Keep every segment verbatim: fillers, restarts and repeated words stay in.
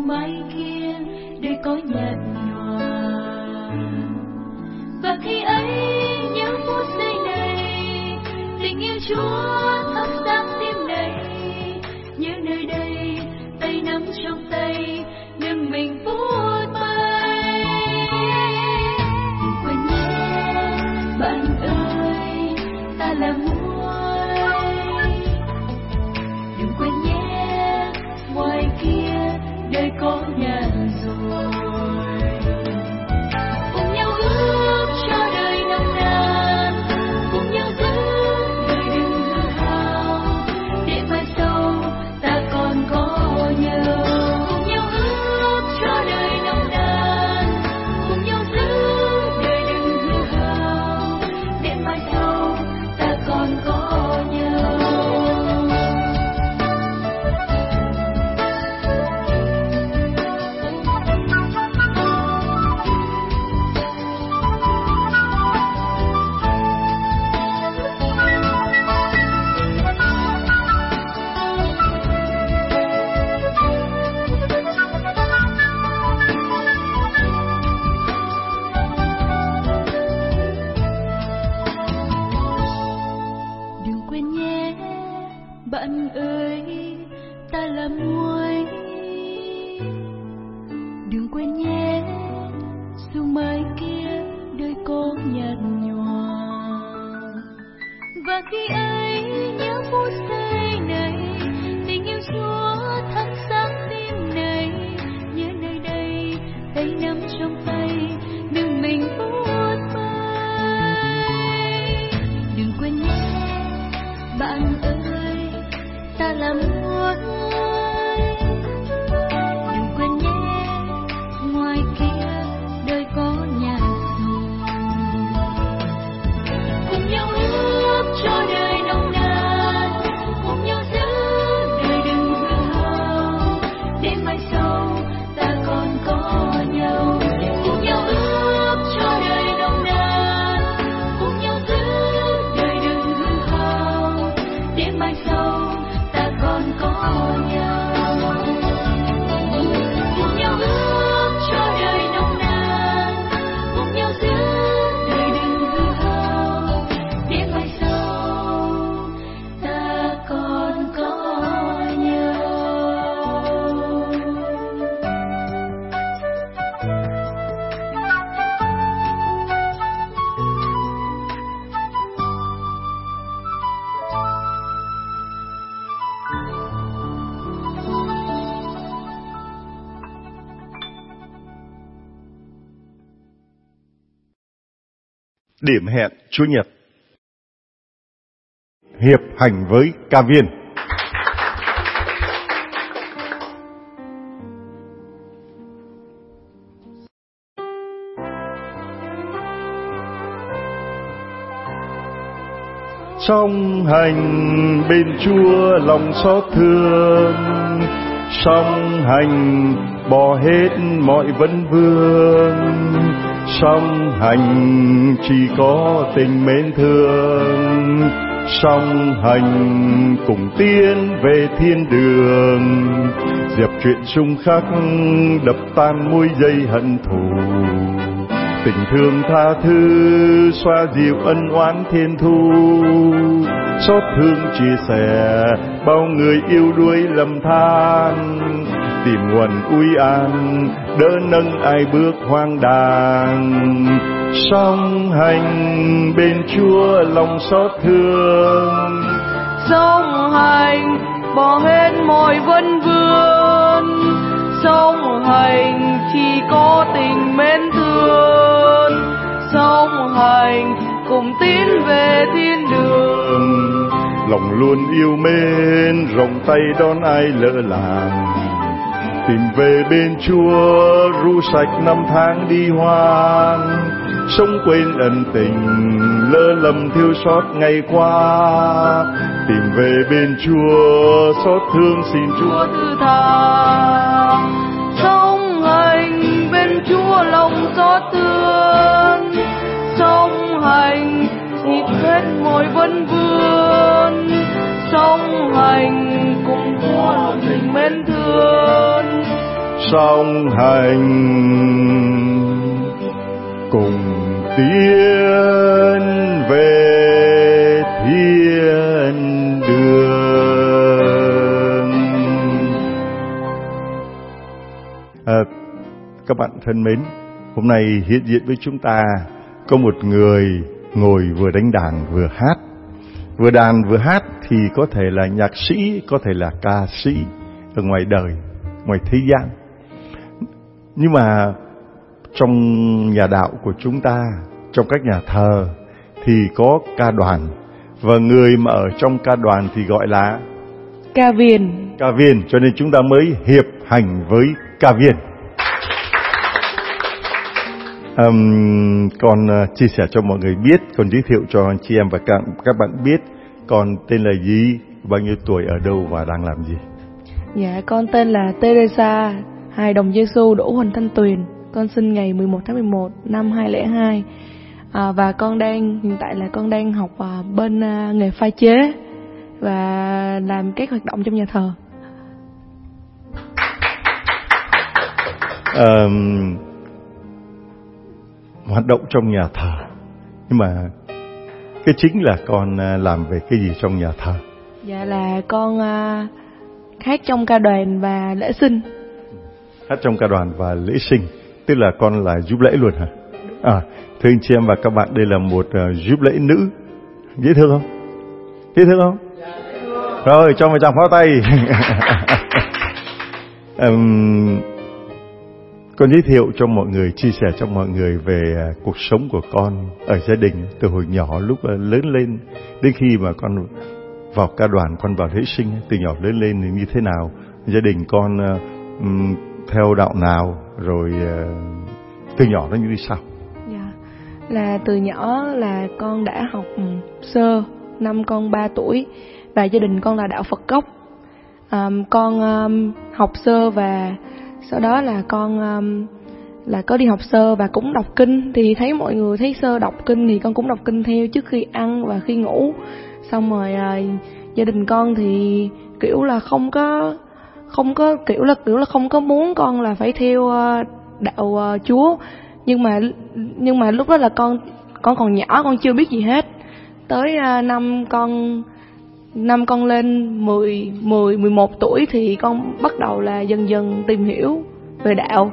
mái kia đời có nhạt nhòa. Và khi ấy nhớ phút giây này, tình yêu Chúa thắp sáng tim này. Nhớ nơi đây tay nắm trong tay, đừng mình phút bay. Đừng quên nhé bạn ơi, ta là muối. Đừng quên nhé ngoài kia đời có nhạt rồi. Cùng nhau ước cho đời nồng nàn, cùng nhau giữ đời đừng hư hao, để mai sau ta còn có nhau. Cùng nhau ước cho đời nồng nàn, cùng nhau giữ đời đừng hư hao, để mai sau ta còn có nhau. Đừng quên nhé bạn ơi, ta là muối. Đừng quên nhé dù mai kia đời có nhạt nhòa. Và khi ấy nhớ phút giây này, tình yêu Chúa thắp sáng tim này. Nhớ nơi đây tay nắm trong tay, đừng mình phút bay. Đừng quên nhé bạn ơi, ta là muối. Đừng quên nhé ngoài kia đời có nhạt rồi. Cùng nhau ước cho đời nồng nàn, cùng nhau giữ đời đừng hư hao, để mai sau ta còn có nhau. Cùng nhau ước cho đời nồng nàn, cùng nhau giữ đời đừng hư hao, để mai sau ta còn có nhau. Cùng nhau ước cho đời nồng nàn, cùng nhau giữ đời đừng hư hao, để mai sau ta còn có nhau. Điểm hẹn Chủ nhật. Hiệp hành với ca viên. Song hành bên Chúa lòng xót thương, song hành bỏ hết mọi vấn vương, song hành chỉ có tình mến thương, song hành cùng tiến về thiên đường, dẹp chuyện xung khắc đập tan mối dây hận thù, tình thương tha thứ xoa dịu ân oán thiên thu, xót thương chia sẻ bao người yêu đuối lầm than, tìm nguồn ui an đỡ nâng ai bước hoang đàng, song hành bên Chúa lòng xót thương, song hành bỏ hết mọi vấn vương, song hành chỉ có tình mến thương, song hành cùng tiến về thiên đường, lòng luôn yêu mến rộng tay đón ai lỡ làng, tìm về bên Chúa ru sạch năm tháng đi hoang, sống quên ân tình lỡ lầm thiếu sót ngày qua, tìm về bên Chúa xót thương xin Chúa thứ tha, song hành bên Chúa lòng xót thương, song hành dịp hết mọi vấn vương, song hành cùng Chúa tình mến thương, song hành cùng tiến về thiên đường. À, các bạn thân mến, hôm nay hiện diện với chúng ta có một người ngồi vừa đánh đàn vừa hát. Vừa đàn vừa hát thì có thể là nhạc sĩ, có thể là ca sĩ ở ngoài đời, ngoài thế gian. Nhưng mà trong nhà đạo của chúng ta, trong các nhà thờ thì có ca đoàn. Và người mà ở trong ca đoàn thì gọi là ca viên. Ca viên, cho nên chúng ta mới hiệp hành với ca viên. Um, con uh, chia sẻ cho mọi người biết, con giới thiệu cho anh chị em và các, các bạn biết con tên là gì, bao nhiêu tuổi, ở đâu và đang làm gì. Dạ, con tên là Teresa, hài đồng Giêsu Đỗ Huỳnh Thanh Tuyền. Con sinh ngày mười một tháng mười một năm hai không không hai. À, và con đang hiện tại là con đang học à, bên à, nghề pha chế và làm các hoạt động trong nhà thờ. Um, hoạt động trong nhà thờ, nhưng mà cái chính là con làm về cái gì trong nhà thờ? Dạ là con uh, hát trong ca đoàn và lễ sinh. Hát trong ca đoàn và lễ sinh, tức là con là giúp lễ luôn hả? À, thưa anh chị em và các bạn, đây là một uh, giúp lễ nữ. Dễ thương không? Dễ thương không? Rồi, cho một tràng pháo tay. um, Con giới thiệu cho mọi người, chia sẻ cho mọi người về cuộc sống của con ở gia đình từ hồi nhỏ, lúc lớn lên đến khi mà con vào ca đoàn, con vào lễ sinh, từ nhỏ lớn lên thì như thế nào, gia đình con um, theo đạo nào, rồi uh, từ nhỏ nó như thế sao? Dạ, là từ nhỏ là con đã học sơ, năm con ba tuổi và gia đình con là đạo Phật gốc. Um, con um, học sơ và sau đó là con um, là có đi học sơ và cũng đọc kinh. Thì thấy mọi người thấy sơ đọc kinh thì con cũng đọc kinh theo trước khi ăn và khi ngủ. Xong rồi uh, gia đình con thì kiểu là không có không có kiểu là kiểu là không có muốn con là phải theo uh, đạo uh, Chúa. Nhưng mà nhưng mà lúc đó là con con còn nhỏ, con chưa biết gì hết. Tới uh, năm con năm con lên mười, mười, mười một tuổi thì con bắt đầu là dần dần tìm hiểu về đạo.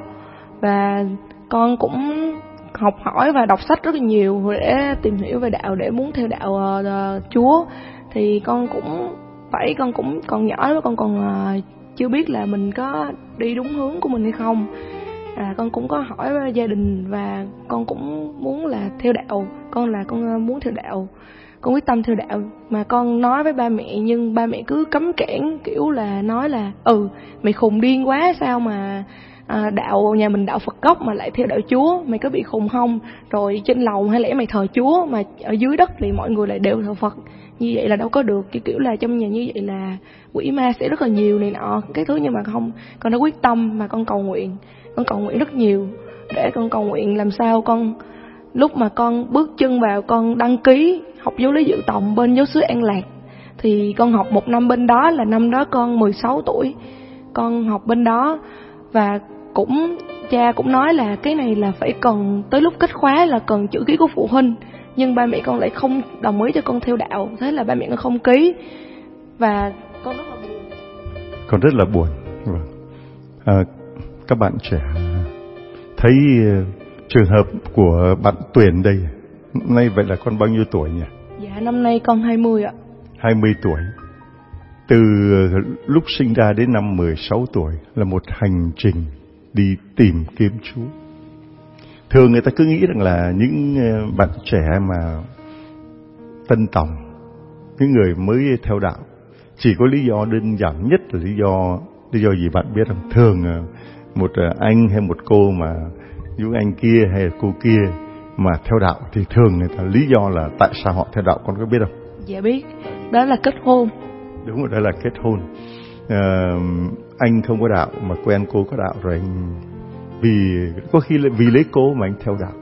Và con cũng học hỏi và đọc sách rất là nhiều để tìm hiểu về đạo, để muốn theo đạo uh, Chúa. Thì con cũng phải, con cũng còn nhỏ đó, con còn uh, chưa biết là mình có đi đúng hướng của mình hay không. À, con cũng có hỏi với gia đình và con cũng muốn là theo đạo, con là con uh, muốn theo đạo. Con quyết tâm theo đạo mà con nói với ba mẹ, nhưng ba mẹ cứ cấm cản, kiểu là nói là ừ mày khùng điên quá, sao mà à, đạo nhà mình đạo Phật gốc mà lại theo đạo Chúa, mày có bị khùng không? Rồi trên lầu hay lẽ mày thờ Chúa mà ở dưới đất thì mọi người lại đều thờ Phật, như vậy là đâu có được. Kiểu kiểu là trong nhà như vậy là quỷ ma sẽ rất là nhiều này nọ cái thứ. Nhưng mà không, con đã quyết tâm mà con cầu nguyện, con cầu nguyện rất nhiều để con cầu nguyện làm sao con lúc mà con bước chân vào, con đăng ký học giáo lý dự tòng bên giáo xứ An Lạc. Thì con học một năm bên đó, là năm đó con mười sáu tuổi. Con học bên đó và cũng cha cũng nói là cái này là phải cần tới lúc kết khóa là cần chữ ký của phụ huynh. Nhưng ba mẹ con lại không đồng ý cho con theo đạo, thế là ba mẹ con không ký. Và con rất là buồn. Con rất là buồn. À, các bạn trẻ thấy trường hợp của bạn Tuyền đây, nay vậy là con bao nhiêu tuổi nhỉ? Dạ năm nay con hai mươi ạ. hai mươi tuổi. Từ lúc sinh ra đến năm mười sáu tuổi là một hành trình đi tìm kiếm Chúa. Thường người ta cứ nghĩ rằng là những bạn trẻ mà tân tòng, những người mới theo đạo, chỉ có lý do đơn giản nhất là lý do lý do gì bạn biết không? Thường một anh hay một cô mà những anh kia hay là cô kia mà theo đạo thì thường người ta lý do là tại sao họ theo đạo, con có biết không? Dạ biết, đó là kết hôn. Đúng rồi, đó là kết hôn. À, anh không có đạo mà quen cô có đạo rồi, anh vì có khi là vì lấy cô mà anh theo đạo.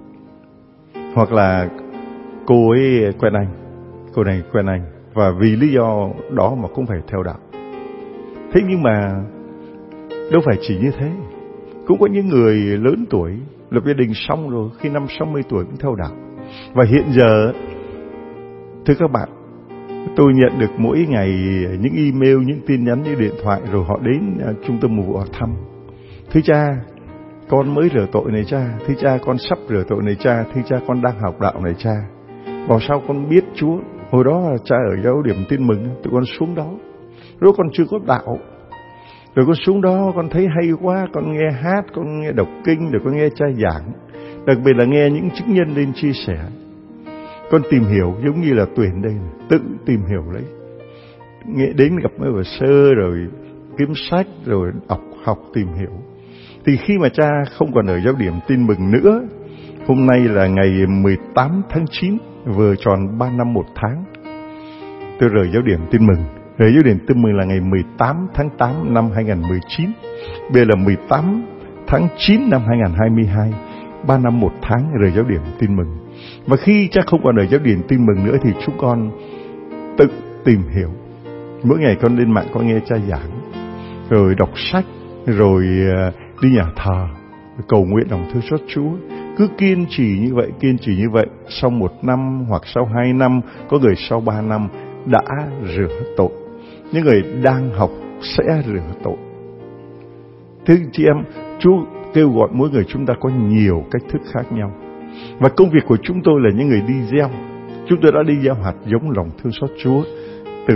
Hoặc là cô ấy quen anh, cô này quen anh và vì lý do đó mà cũng phải theo đạo. Thế nhưng mà đâu phải chỉ như thế. Cũng có những người lớn tuổi lập gia đình xong rồi, khi năm sáu mươi tuổi cũng theo đạo. Và hiện giờ, thưa các bạn, tôi nhận được mỗi ngày những email, những tin nhắn, những điện thoại, rồi họ đến trung tâm mục vụ hỏi thăm. Thưa cha, con mới rửa tội này cha. Thưa cha, con sắp rửa tội này cha. Thưa cha, con đang học đạo này cha. Bảo sao con biết Chúa? Hồi đó cha ở giáo điểm Tin Mừng, tụi con xuống đó. Rồi con chưa có đạo. Rồi con xuống đó, con thấy hay quá, con nghe hát, con nghe đọc kinh, rồi con nghe cha giảng. Đặc biệt là nghe những chứng nhân lên chia sẻ. Con tìm hiểu giống như là Tuyền đây, tự tìm hiểu lấy. Nghe đến gặp mấy bà sơ, rồi kiếm sách, rồi đọc, học, tìm hiểu. Thì khi mà cha không còn ở giáo điểm Tin Mừng nữa, hôm nay là ngày mười tám tháng chín, vừa tròn ba năm một tháng, tôi rời giáo điểm Tin Mừng. Rời giáo điểm Tin Mừng là ngày mười tám tháng tám năm hai nghìn không trăm mười chín. Bây giờ là mười tám tháng chín năm hai nghìn không trăm hai mươi hai, ba năm một tháng rời giáo điểm Tin Mừng. Và khi cha không còn ở giáo điểm Tin Mừng nữa thì chúng con tự tìm hiểu. Mỗi ngày con lên mạng con nghe cha giảng, rồi đọc sách, rồi đi nhà thờ, cầu nguyện lòng thương xót Chúa. Cứ kiên trì như vậy, kiên trì như vậy. Sau một năm hoặc sau hai năm, có người sau ba năm đã rửa tội. Những người đang học sẽ rửa tội. Thưa chị em, Chúa kêu gọi mỗi người chúng ta có nhiều cách thức khác nhau. Và công việc của chúng tôi là những người đi gieo. Chúng tôi đã đi gieo hạt giống lòng thương xót Chúa từ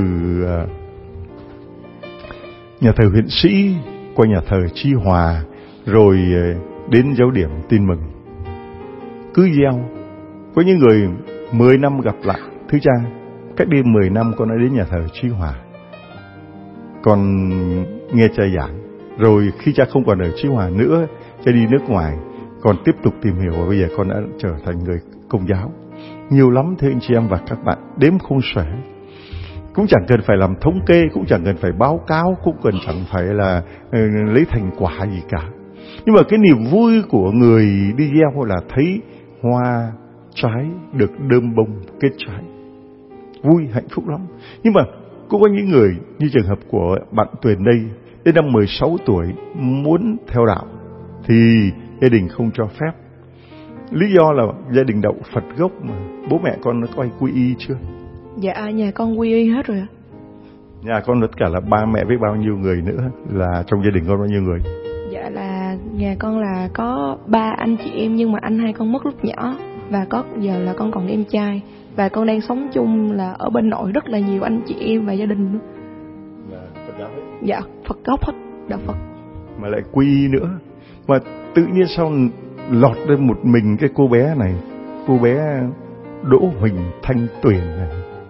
nhà thờ Huyện Sĩ qua nhà thờ Chi Hòa, rồi đến giáo điểm Tin Mừng. Cứ gieo. Có những người mười năm gặp lại. Thưa cha, cách đây mười năm con đã đến nhà thờ Chi Hòa, con nghe cha giảng. Rồi khi cha không còn ở Chi Hòa nữa, cha đi nước ngoài, con tiếp tục tìm hiểu, và bây giờ con đã trở thành người Công giáo. Nhiều lắm thưa anh chị em và các bạn, đếm không xuể. Cũng chẳng cần phải làm thống kê, cũng chẳng cần phải báo cáo, cũng cần chẳng phải là uh, lấy thành quả gì cả. Nhưng mà cái niềm vui của người đi gieo là thấy hoa trái được đơm bông kết trái. Vui, hạnh phúc lắm. Nhưng mà cũng có những người như trường hợp của bạn Tuyền đây, đến năm mười sáu tuổi muốn theo đạo thì gia đình không cho phép. Lý do là gia đình đậu Phật gốc mà. Bố mẹ con nó có ai quy y chưa? Dạ, nhà con quy y hết rồi ạ. Nhà con tất cả là ba mẹ với bao nhiêu người nữa? Là trong gia đình con bao nhiêu người? Dạ là nhà con là có ba anh chị em, nhưng mà anh hai con mất lúc nhỏ. Và có giờ là con còn em trai. Và con đang sống chung là ở bên nội rất là nhiều anh chị em và gia đình nữa. Là Phật giáo hết? Dạ, Phật gốc hết, đạo Phật. Mà lại quy y nữa. Mà tự nhiên sau lọt lên một mình cái cô bé này, cô bé Đỗ Huỳnh Thanh Tuyền này,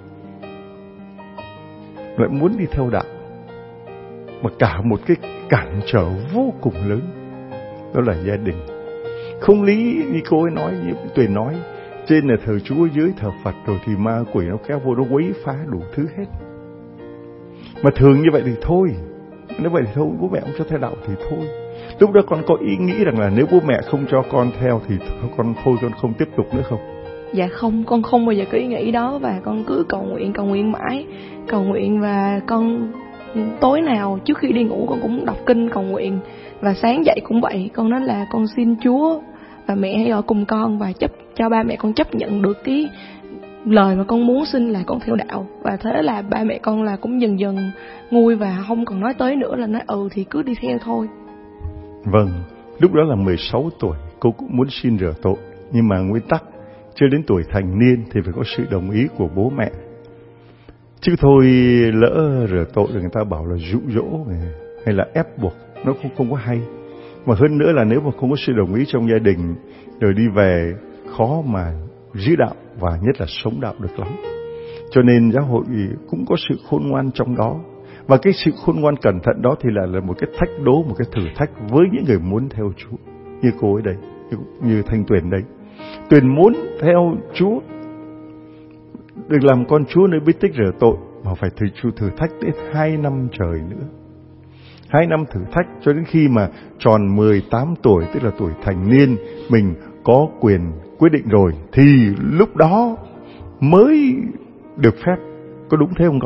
lại muốn đi theo đạo. Mà cả một cái cản trở vô cùng lớn, đó là gia đình. Không lý như cô ấy nói, như Tuyền nói, trên là thờ Chúa, dưới thờ Phật, rồi thì ma quỷ nó kéo vô, nó quấy phá đủ thứ hết. Mà thường như vậy thì thôi, nếu vậy thì thôi, bố mẹ không cho theo đạo thì thôi. Lúc đó con có ý nghĩ rằng là nếu bố mẹ không cho con theo thì con thôi, con không tiếp tục nữa không? Dạ không, con không bao giờ có ý nghĩ đó. Và con cứ cầu nguyện, cầu nguyện mãi, cầu nguyện. Và con tối nào trước khi đi ngủ con cũng đọc kinh cầu nguyện. Và sáng dậy cũng vậy, con nói là con xin Chúa và mẹ hãy ở cùng con, và chấp cho ba mẹ con chấp nhận được cái lời mà con muốn xin là con theo đạo. Và thế là ba mẹ con là cũng dần dần nguôi và không còn nói tới nữa, là nói ừ thì cứ đi theo thôi. Vâng, lúc đó là mười sáu tuổi, cô cũng muốn xin rửa tội. Nhưng mà nguyên tắc, chưa đến tuổi thành niên thì phải có sự đồng ý của bố mẹ. Chứ thôi lỡ rửa tội rồi người ta bảo là dụ dỗ hay là ép buộc, nó không, không có hay. Mà hơn nữa là nếu mà không có sự đồng ý trong gia đình, rồi đi về khó mà giữ đạo và nhất là sống đạo được lắm. Cho nên giáo hội cũng có sự khôn ngoan trong đó. Và cái sự khôn ngoan cẩn thận đó thì là, là một cái thách đố, một cái thử thách với những người muốn theo Chúa. Như cô ấy đây, như, như Thanh Tuyền đây. Tuyền muốn theo Chúa, được làm con Chúa nơi bí tích rửa tội, mà phải thử, thử thách đến hai năm trời nữa. Hai năm thử thách cho đến khi mà tròn mười tám tuổi, tức là tuổi thành niên, mình có quyền quyết định rồi, thì lúc đó mới được phép. Có đúng thế không con?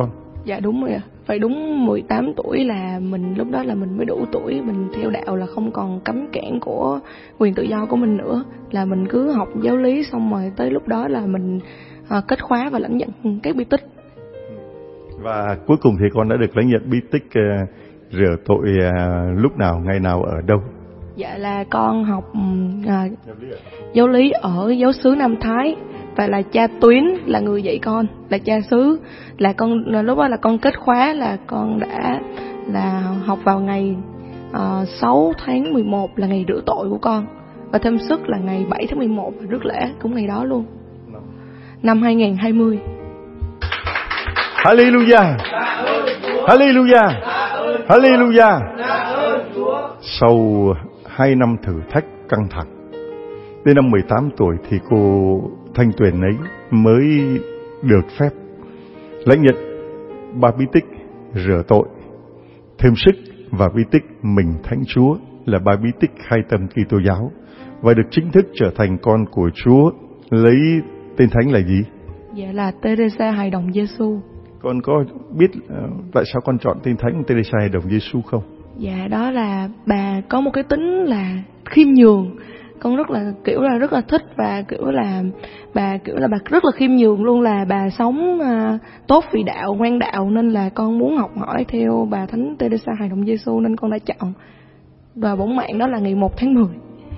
Dạ đúng rồi ạ. Phải đúng mười tám tuổi là mình, lúc đó là mình mới đủ tuổi, mình theo đạo là không còn cấm cản của quyền tự do của mình nữa. Là mình cứ học giáo lý xong rồi tới lúc đó là mình à, kết khóa và lãnh nhận các bí tích. Và cuối cùng thì con đã được lãnh nhận bí tích uh, rửa tội uh, lúc nào, ngày nào, ở đâu? Dạ là con học à, giáo lý ở giáo xứ Nam Thái. Và là cha Tuyến là người dạy con, là cha xứ. Là con lúc đó là con kết khóa, là con đã là học vào ngày uh, sáu tháng mười một là ngày rửa tội của con. Và thêm sức là ngày bảy tháng mười một là rước lễ, cũng ngày đó luôn. Năm hai nghìn không trăm hai mươi. Hallelujah. Hallelujah. Hallelujah. Sau hai năm thử thách căng thẳng, đến năm mười tám tuổi thì cô Thanh Tuyền ấy mới được phép lãnh nhận ba bí tích rửa tội, thêm sức và bí tích mình thánh Chúa, là ba bí tích khai tâm Kitô giáo, và được chính thức trở thành con của Chúa. Lấy tên thánh là gì? Dạ là Teresa Hài Đồng Giêsu. Con có biết uh, tại sao con chọn tên thánh Teresa Hài Đồng Giêsu không? Dạ đó là bà có một cái tính là khiêm nhường. Con rất là kiểu là rất là thích, và kiểu là bà kiểu là bà rất là khiêm nhường luôn, là bà sống uh, tốt vì đạo, ngoan đạo, nên là con muốn học hỏi theo bà Thánh Teresa Hài Đồng Giêsu, nên con đã chọn. Và bổn mạng đó là ngày một tháng mười.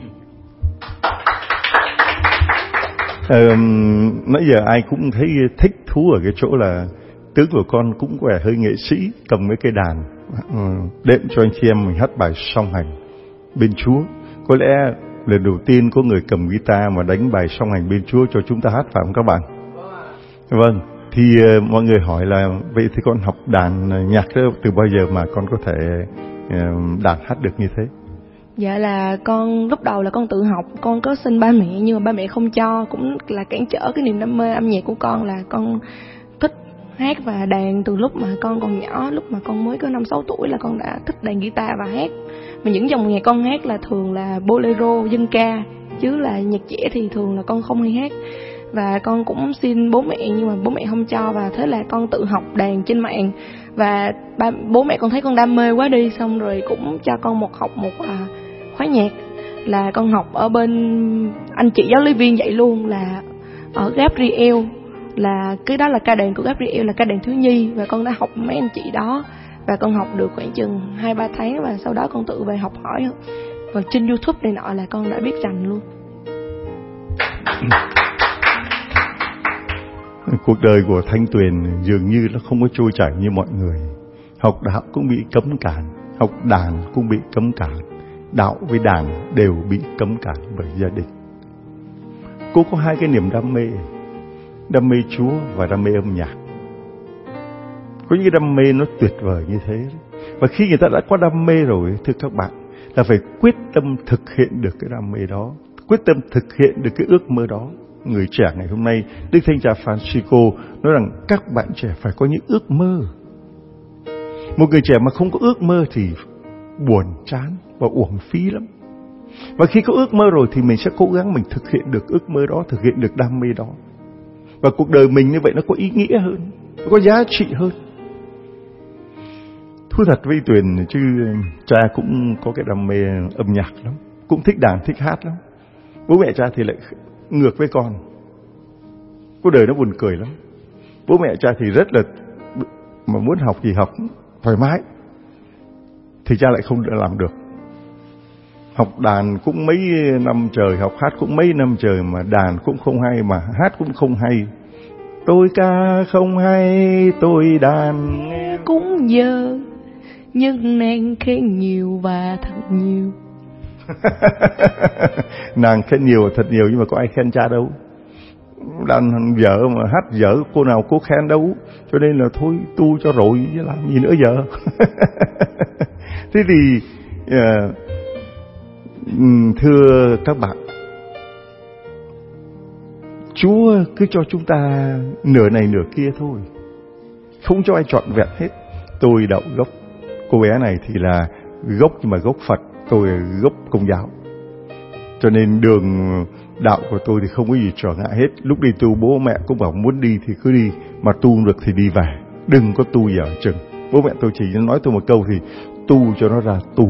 Ờ, nãy giờ ai cũng thấy thích thú ở cái chỗ là tướng của con cũng có vẻ hơi nghệ sĩ, cầm mấy cây đàn đệm cho anh chị em mình hát bài song hành bên Chúa. Có lẽ lần đầu tiên có người cầm guitar mà đánh bài song hành bên Chúa cho chúng ta hát, phải không các bạn? Vâng. Thì uh, mọi người hỏi là vậy thì con học đàn nhạc đó từ bao giờ mà con có thể uh, đàn hát được như thế? Dạ là con lúc đầu là con tự học, con có xin ba mẹ nhưng mà ba mẹ không cho, cũng là cản trở cái niềm đam mê âm nhạc của con. Là con thích hát và đàn từ lúc mà con còn nhỏ, lúc mà con mới có năm sáu tuổi là con đã thích đàn guitar và hát. Mà những dòng nhạc con hát là thường là bolero, dân ca, chứ là nhạc trẻ thì thường là con không hay hát. Và con cũng xin bố mẹ nhưng mà bố mẹ không cho, và thế là con tự học đàn trên mạng. Và ba, bố mẹ con thấy con đam mê quá đi, xong rồi cũng cho con một học một à, khóa nhạc. Là con học ở bên anh chị giáo lý viên dạy luôn, là ở Gabriel, là cái đó là ca đàn của Gabriel, là ca đàn thiếu nhi. Và con đã học mấy anh chị đó, và con học được khoảng chừng hai ba tháng, và sau đó con tự về học hỏi. Và trên YouTube này nọ là con đã biết rành luôn. Cuộc đời của Thanh Tuyền dường như nó không có trôi chảy như mọi người. Học đạo cũng bị cấm cản, học đàn cũng bị cấm cản, đạo với đàn đều bị cấm cản bởi gia đình. Cô có hai cái niềm đam mê, đam mê Chúa và đam mê âm nhạc. Có những cái đam mê nó tuyệt vời như thế. Và khi người ta đã có đam mê rồi, thưa các bạn, là phải quyết tâm thực hiện được cái đam mê đó, quyết tâm thực hiện được cái ước mơ đó. Người trẻ ngày hôm nay, Đức Thánh Cha Francisco nói rằng các bạn trẻ phải có những ước mơ. Một người trẻ mà không có ước mơ thì buồn chán và uổng phí lắm. Và khi có ước mơ rồi thì mình sẽ cố gắng mình thực hiện được ước mơ đó, thực hiện được đam mê đó. Và cuộc đời mình như vậy nó có ý nghĩa hơn, nó có giá trị hơn. Thú thật với Tuyền chứ cha cũng có cái đam mê âm nhạc lắm, cũng thích đàn, thích hát lắm. Bố mẹ cha thì lại ngược với con. Cuộc đời nó buồn cười lắm. Bố mẹ cha thì rất là mà muốn học gì học thoải mái, thì cha lại không làm được. Học đàn cũng mấy năm trời, học hát cũng mấy năm trời, mà đàn cũng không hay, mà hát cũng không hay. Tôi ca không hay, tôi đàn nghe cũng dơ, nhưng nàng khen nhiều và thật nhiều. Nàng khen nhiều thật nhiều, nhưng mà có ai khen cha đâu. Đàn dở mà hát dở, cô nào cô khen đâu. Cho nên là thôi tu cho rồi, chứ làm gì nữa giờ. Thế thì uh, thưa các bạn, Chúa cứ cho chúng ta nửa này nửa kia thôi, không cho ai trọn vẹn hết. Tôi đạo gốc, cô bé này thì là gốc nhưng mà gốc Phật, tôi là gốc Công giáo. Cho nên đường đạo của tôi thì không có gì trở ngại hết. Lúc đi tu bố mẹ cũng bảo muốn đi thì cứ đi, mà tu được thì đi về. đừng có tu dở chừng. Bố mẹ tôi chỉ nói tôi một câu thì tu cho nó ra tu.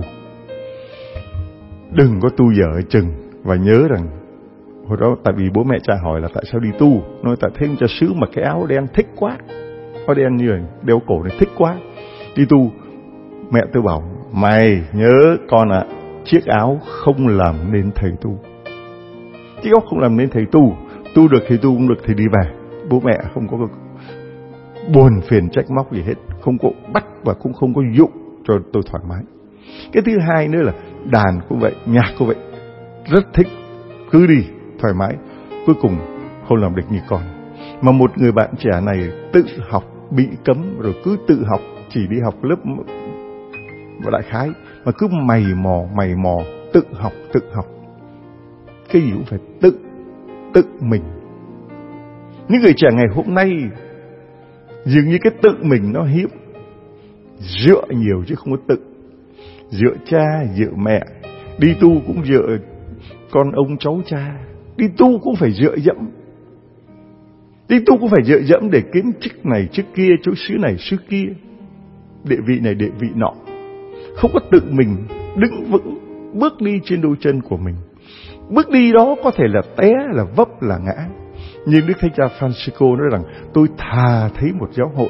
Đừng có tu dở chừng. Và nhớ rằng hồi đó tại vì bố mẹ cha hỏi là tại sao đi tu, nói tại thêm cha xứ mà cái áo đen thích quá, áo đen như này đeo cổ này thích quá, đi tu. Mẹ tôi bảo mày nhớ con ạ, à, chiếc áo không làm nên thầy tu. Chiếc áo không làm nên thầy tu. Tu được thì tu, không được thì đi về. Bố mẹ không có buồn phiền trách móc gì hết, không có bắt và cũng không có dụ cho tôi thoải mái. Cái thứ hai nữa là đàn cũng vậy, nhạc cũng vậy, rất thích, cứ đi thoải mái. Cuối cùng không làm được như con. Mà một người bạn trẻ này tự học bị cấm rồi cứ tự học, chỉ đi học lớp và đại khái mà cứ mày mò mày mò tự học tự học. Cái gì cũng phải tự tự mình. Những người trẻ ngày hôm nay dường như cái tự mình nó hiếm, dựa nhiều chứ không có tự. Dựa cha, dựa mẹ, đi tu cũng dựa con ông cháu cha, đi tu cũng phải dựa dẫm, đi tu cũng phải dựa dẫm để kiếm chức này chức kia, chỗ xứ này xứ kia, địa vị này địa vị nọ. Không có tự mình đứng vững, bước đi trên đôi chân của mình. Bước đi đó có thể là té, là vấp, là ngã. Nhưng Đức Thánh Cha Francisco nói rằng tôi thà thấy một giáo hội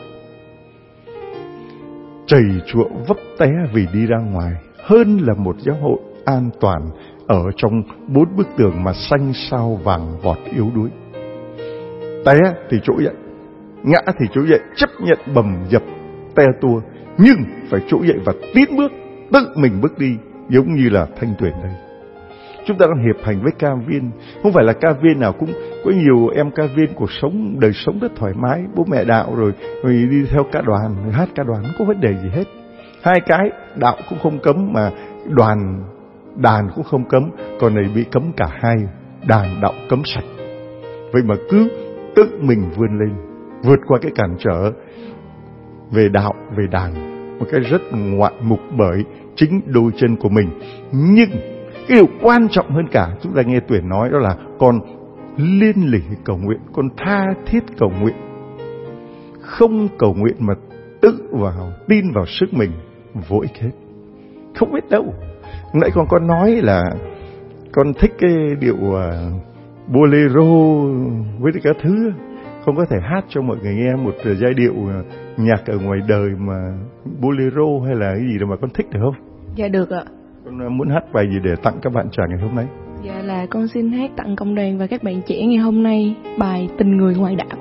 trầy trụa vấp té vì đi ra ngoài hơn là một giáo hội an toàn ở trong bốn bức tường mà xanh sao vàng vọt yếu đuối. Té thì trỗi dậy, ngã thì trỗi dậy, chấp nhận bầm dập te tua, nhưng phải trỗi dậy và tiến bước, tự mình bước đi, giống như là Thanh Tuyền đây. Chúng ta đang hiệp hành với ca viên. Không phải là ca viên nào cũng có nhiều em ca viên cuộc sống, đời sống rất thoải mái, bố mẹ đạo rồi, rồi đi theo ca đoàn, rồi hát ca đoàn, không có vấn đề gì hết. Hai cái, đạo cũng không cấm mà đoàn, đàn cũng không cấm, còn này bị cấm cả hai, đàn đạo cấm sạch. Vậy mà cứ tự mình vươn lên, vượt qua cái cản trở về đạo, về đàn, một cái rất ngoạn mục bởi chính đôi chân của mình. Nhưng cái điều quan trọng hơn cả, chúng ta nghe Tuyển nói đó là con liên lỉ cầu nguyện, con tha thiết cầu nguyện. Không cầu nguyện mà tự vào, tin vào sức mình, vô ích hết. Không biết đâu. Nãy con con nói là con thích cái điệu uh, bolero với cả thứ. Không có thể hát cho mọi người nghe một uh, giai điệu uh, nhạc ở ngoài đời mà bolero hay là cái gì đó mà con thích được không? Dạ được ạ. Con muốn hát bài gì để tặng các bạn trẻ ngày hôm nay? Dạ là con xin hát tặng cộng đoàn và các bạn trẻ ngày hôm nay bài Tình Người Ngoại Đạo.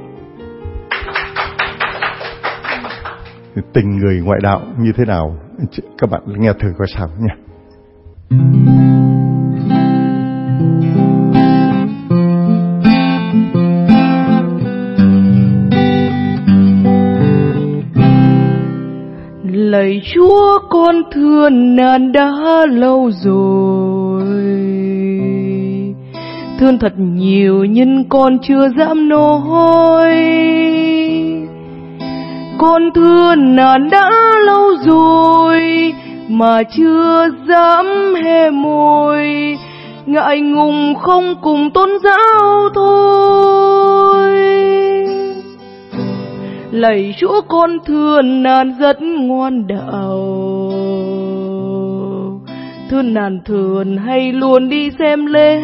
Tình người ngoại đạo như thế nào? Các bạn nghe thử coi sao nha. Lạy Chúa, con thương nạn đã lâu rồi, thương thật nhiều nhưng con chưa dám nói. Con thương nạn đã lâu rồi mà chưa dám hé môi, ngại ngùng không cùng tôn giáo thôi. Lạy Chúa, con thương nạn rất ngoan đạo, thương nạn thường hay luôn đi xem lễ.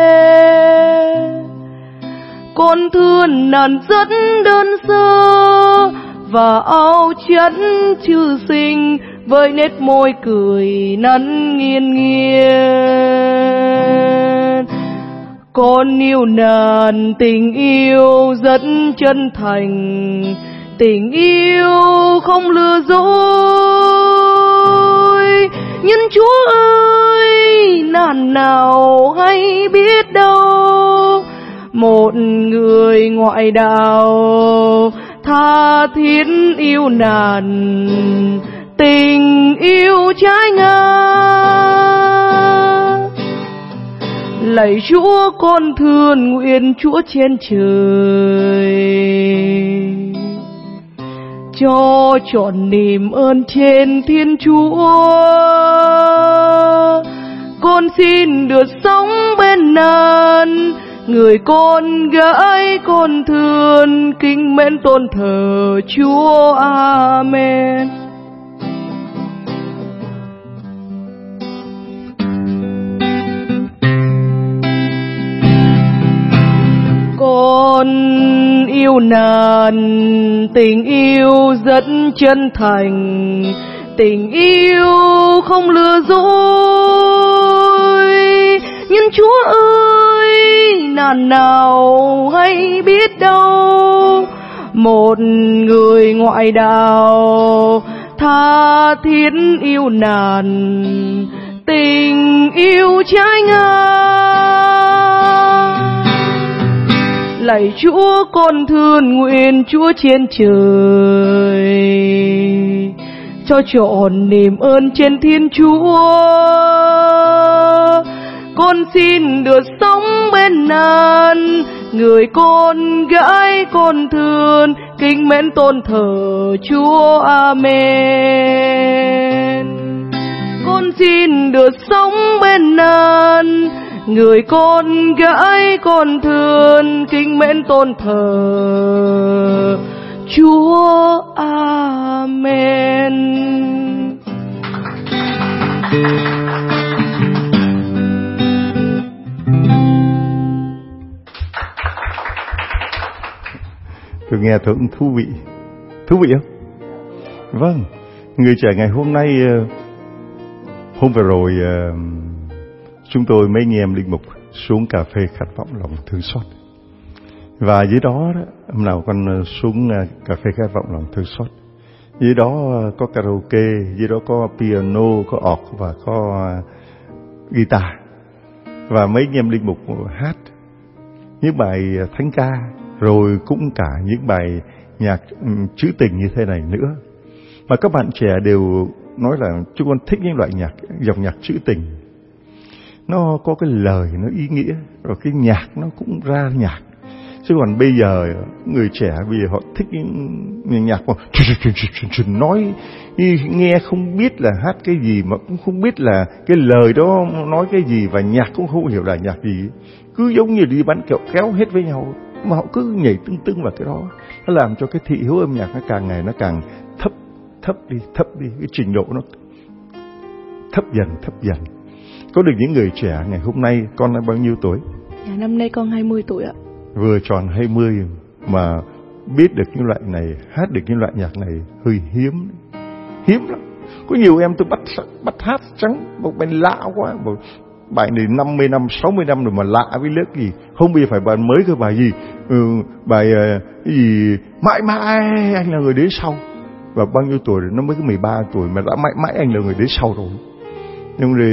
Con thương nạn rất đơn sơ và áo chắn chữ sinh với nét môi cười nắn nghiêng nghiêng. Con yêu nạn tình yêu rất chân thành, tình yêu không lừa dối. Nhưng Chúa ơi, nạn nào hay biết đâu, một người ngoại đạo tha thiết yêu nạn, tình yêu trái ngang. Lạy Chúa, con thương nguyện Chúa trên trời cho trọn niềm ơn trên Thiên Chúa. Con xin được sống bên nạn, người con gái con thương, kính mến tôn thờ Chúa. Amen. Con yêu nàng, tình yêu rất chân thành, tình yêu không lừa dối. Nhưng Chúa ơi, nàng nào hay biết đâu, một người ngoại đạo tha thiết yêu nàng, tình yêu trái ngang. Lạy Chúa con thương, nguyện Chúa trên trời cho trọn niềm ơn trên Thiên Chúa. Con xin được sống bên nàng, người con gái con thương, kính mến tôn thờ Chúa. Amen. Con xin được sống bên nàng, người con gái con thương, kính mến tôn thờ Chúa. Amen. Tôi nghe tôi cũng thú vị. Thú vị không? Vâng. Người trẻ ngày hôm nay, hôm vừa rồi chúng tôi mấy anh em linh mục xuống cà phê khát vọng lòng thương xót. Và dưới đó, đó hôm nào con xuống cà phê khát vọng lòng thương xót. Dưới đó có karaoke, dưới đó có piano, có org và có guitar. Và mấy anh em linh mục hát những bài thánh ca, rồi cũng cả những bài nhạc trữ tình như thế này nữa. Mà các bạn trẻ đều nói là chúng con thích những loại nhạc, dòng nhạc trữ tình. Nó có cái lời, nó ý nghĩa, rồi cái nhạc nó cũng ra nhạc. Chứ còn bây giờ người trẻ bây giờ họ thích những nhạc mà nói nghe không biết là hát cái gì, mà cũng không biết là cái lời đó nói cái gì, và nhạc cũng không hiểu là nhạc gì. Cứ giống như đi bắn kẹo kéo hết với nhau, mà họ cứ nhảy tưng tưng vào cái đó. Nó làm cho cái thị hiếu âm nhạc nó càng ngày nó càng thấp thấp đi, thấp đi, cái trình độ nó thấp dần, thấp dần. Có được những người trẻ ngày hôm nay, con là bao nhiêu tuổi? Dạ, năm nay con hai mươi tuổi ạ. Vừa tròn hai mươi mà biết được những loại này, hát được những loại nhạc này hơi hiếm. Hiếm lắm. Có nhiều em tôi bắt bắt hát trắng, một bài lạ quá. Một bài này năm mươi năm, sáu mươi năm rồi mà lạ với lớp gì. Không bây giờ phải bài mới cơ, bài gì? Ừ, bài cái gì mãi mãi anh là người đến sau. Và bao nhiêu tuổi rồi, nó mới có mười ba tuổi mà đã mãi mãi anh là người đến sau rồi. Nhưng rồi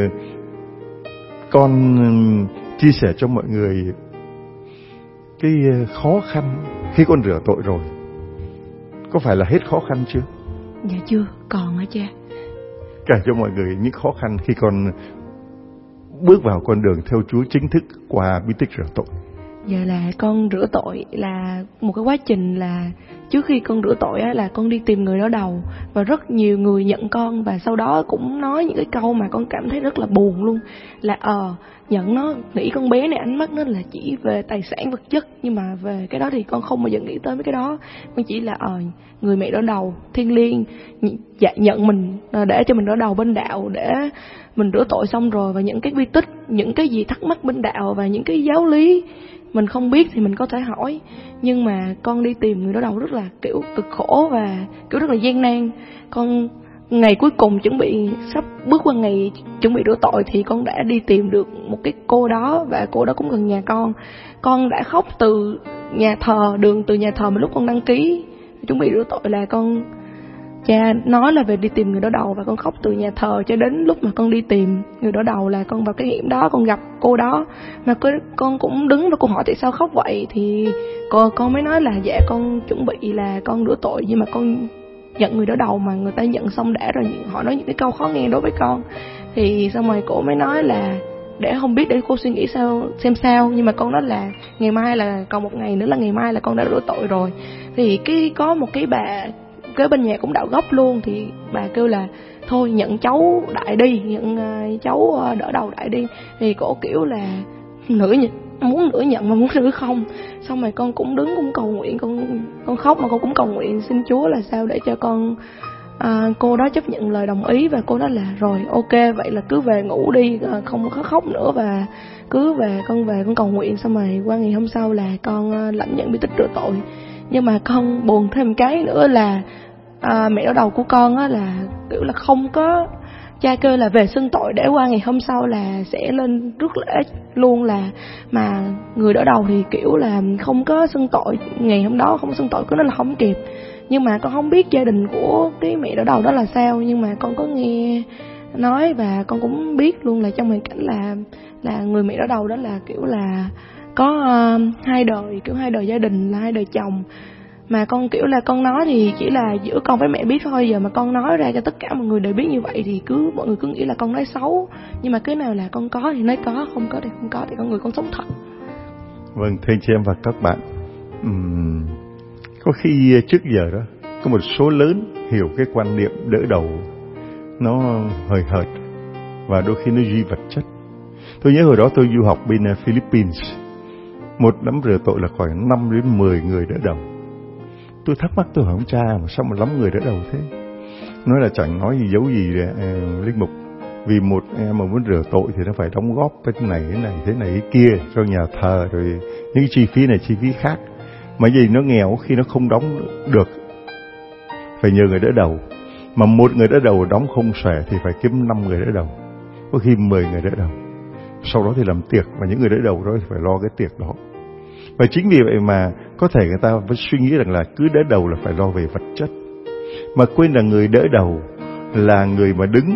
con chia sẻ cho mọi người cái khó khăn khi con rửa tội rồi. Có phải là hết khó khăn chưa? Dạ chưa, còn hả cha? Kể cho mọi người những khó khăn khi con bước vào con đường theo Chúa chính thức qua bí tích rửa tội. Giờ là con rửa tội là một cái quá trình, là trước khi con rửa tội á, là con đi tìm người đó đầu, và rất nhiều người nhận con, và sau đó cũng nói những cái câu mà con cảm thấy rất là buồn luôn, là ờ nhận nó, nghĩ con bé này ánh mắt nó là chỉ về tài sản vật chất, nhưng mà về cái đó thì con không bao giờ nghĩ tới mấy cái đó. Con chỉ là ờ người mẹ đỡ đầu thiêng liêng dạ, nhận mình để cho mình đỡ đầu bên đạo, để mình rửa tội xong rồi, và những cái bi tích, những cái gì thắc mắc bên đạo và những cái giáo lý mình không biết thì mình có thể hỏi. Nhưng mà con đi tìm người đó đầu rất là kiểu cực khổ và kiểu rất là gian nan. Con ngày cuối cùng chuẩn bị sắp bước qua ngày chuẩn bị rửa tội thì con đã đi tìm được một cái cô đó, và cô đó cũng gần nhà con. Con đã khóc từ nhà thờ, đường từ nhà thờ mà lúc con đăng ký chuẩn bị rửa tội là con cha nói là về đi tìm người đó đầu, và con khóc từ nhà thờ cho đến lúc mà con đi tìm người đó đầu, là con vào cái hiểm đó con gặp cô đó. Mà con cũng đứng và cô hỏi tại sao khóc vậy, thì con, con mới nói là dạ con chuẩn bị là con rửa tội, nhưng mà con nhận người đó đầu mà người ta nhận xong đã rồi, họ nói những cái câu khó nghe đối với con. Thì xong rồi cô mới nói là để không biết, để cô suy nghĩ sao xem sao. Nhưng mà con nói là ngày mai là còn một ngày nữa là ngày mai là con đã rửa tội rồi. Thì cái có một cái bà kế bên nhà cũng đạo gốc luôn, thì bà kêu là thôi nhận cháu đại đi, nhận uh, cháu uh, đỡ đầu đại đi. Thì cổ kiểu là nữ nhỉ, muốn nửa nhận mà muốn nửa không. Xong rồi con cũng đứng cũng cầu nguyện, con con khóc mà con cũng cầu nguyện xin Chúa là sao để cho con à, cô đó chấp nhận lời đồng ý. Và cô nói là rồi ok, vậy là cứ về ngủ đi, không có khóc nữa, và cứ về con về con cầu nguyện. Xong rồi qua ngày hôm sau là con lãnh nhận bí tích rửa tội. Nhưng mà con buồn thêm cái nữa là à, mẹ đỡ đầu của con á là kiểu là không có, cha kêu là về xưng tội để qua ngày hôm sau là sẽ lên rước lễ luôn, là mà người đỡ đầu thì kiểu là không có xưng tội ngày hôm đó, không có xưng tội cứ nên là không kịp. Nhưng mà con không biết gia đình của cái mẹ đỡ đầu đó là sao, nhưng mà con có nghe nói và con cũng biết luôn là trong hoàn cảnh là là người mẹ đỡ đầu đó là kiểu là có uh, hai đời, kiểu hai đời gia đình, là hai đời chồng. Mà con kiểu là con nói thì chỉ là giữa con với mẹ biết thôi, giờ mà con nói ra cho tất cả mọi người đều biết như vậy thì cứ mọi người cứ nghĩ là con nói xấu. Nhưng mà cái nào là con có thì nói có, không có thì không có, thì con người con sống thật. Vâng, thưa anh chị em và các bạn, uhm, có khi trước giờ đó có một số lớn hiểu cái quan niệm đỡ đầu nó hời hợt và đôi khi nó duy vật chất. Tôi nhớ hồi đó tôi du học bên Philippines, một đám rửa tội là khoảng năm đến mười người đỡ đầu. Tôi thắc mắc, tôi hỏi ông cha mà sao mà lắm người đỡ đầu thế. Nói là chẳng nói gì giấu gì để, uh, linh mục, vì một em mà muốn rửa tội thì nó phải đóng góp cái này cái này thế này cái kia cho nhà thờ, rồi những chi phí này chi phí khác. Mà gì nó nghèo khi nó không đóng được phải nhờ người đỡ đầu, mà một người đỡ đầu đóng không xuể thì phải kiếm năm người đỡ đầu, có khi mười người đỡ đầu. Sau đó thì làm tiệc, và những người đỡ đầu đó thì phải lo cái tiệc đó. Và chính vì vậy mà có thể người ta vẫn suy nghĩ rằng là cứ đỡ đầu là phải lo về vật chất, mà quên là người đỡ đầu là người mà đứng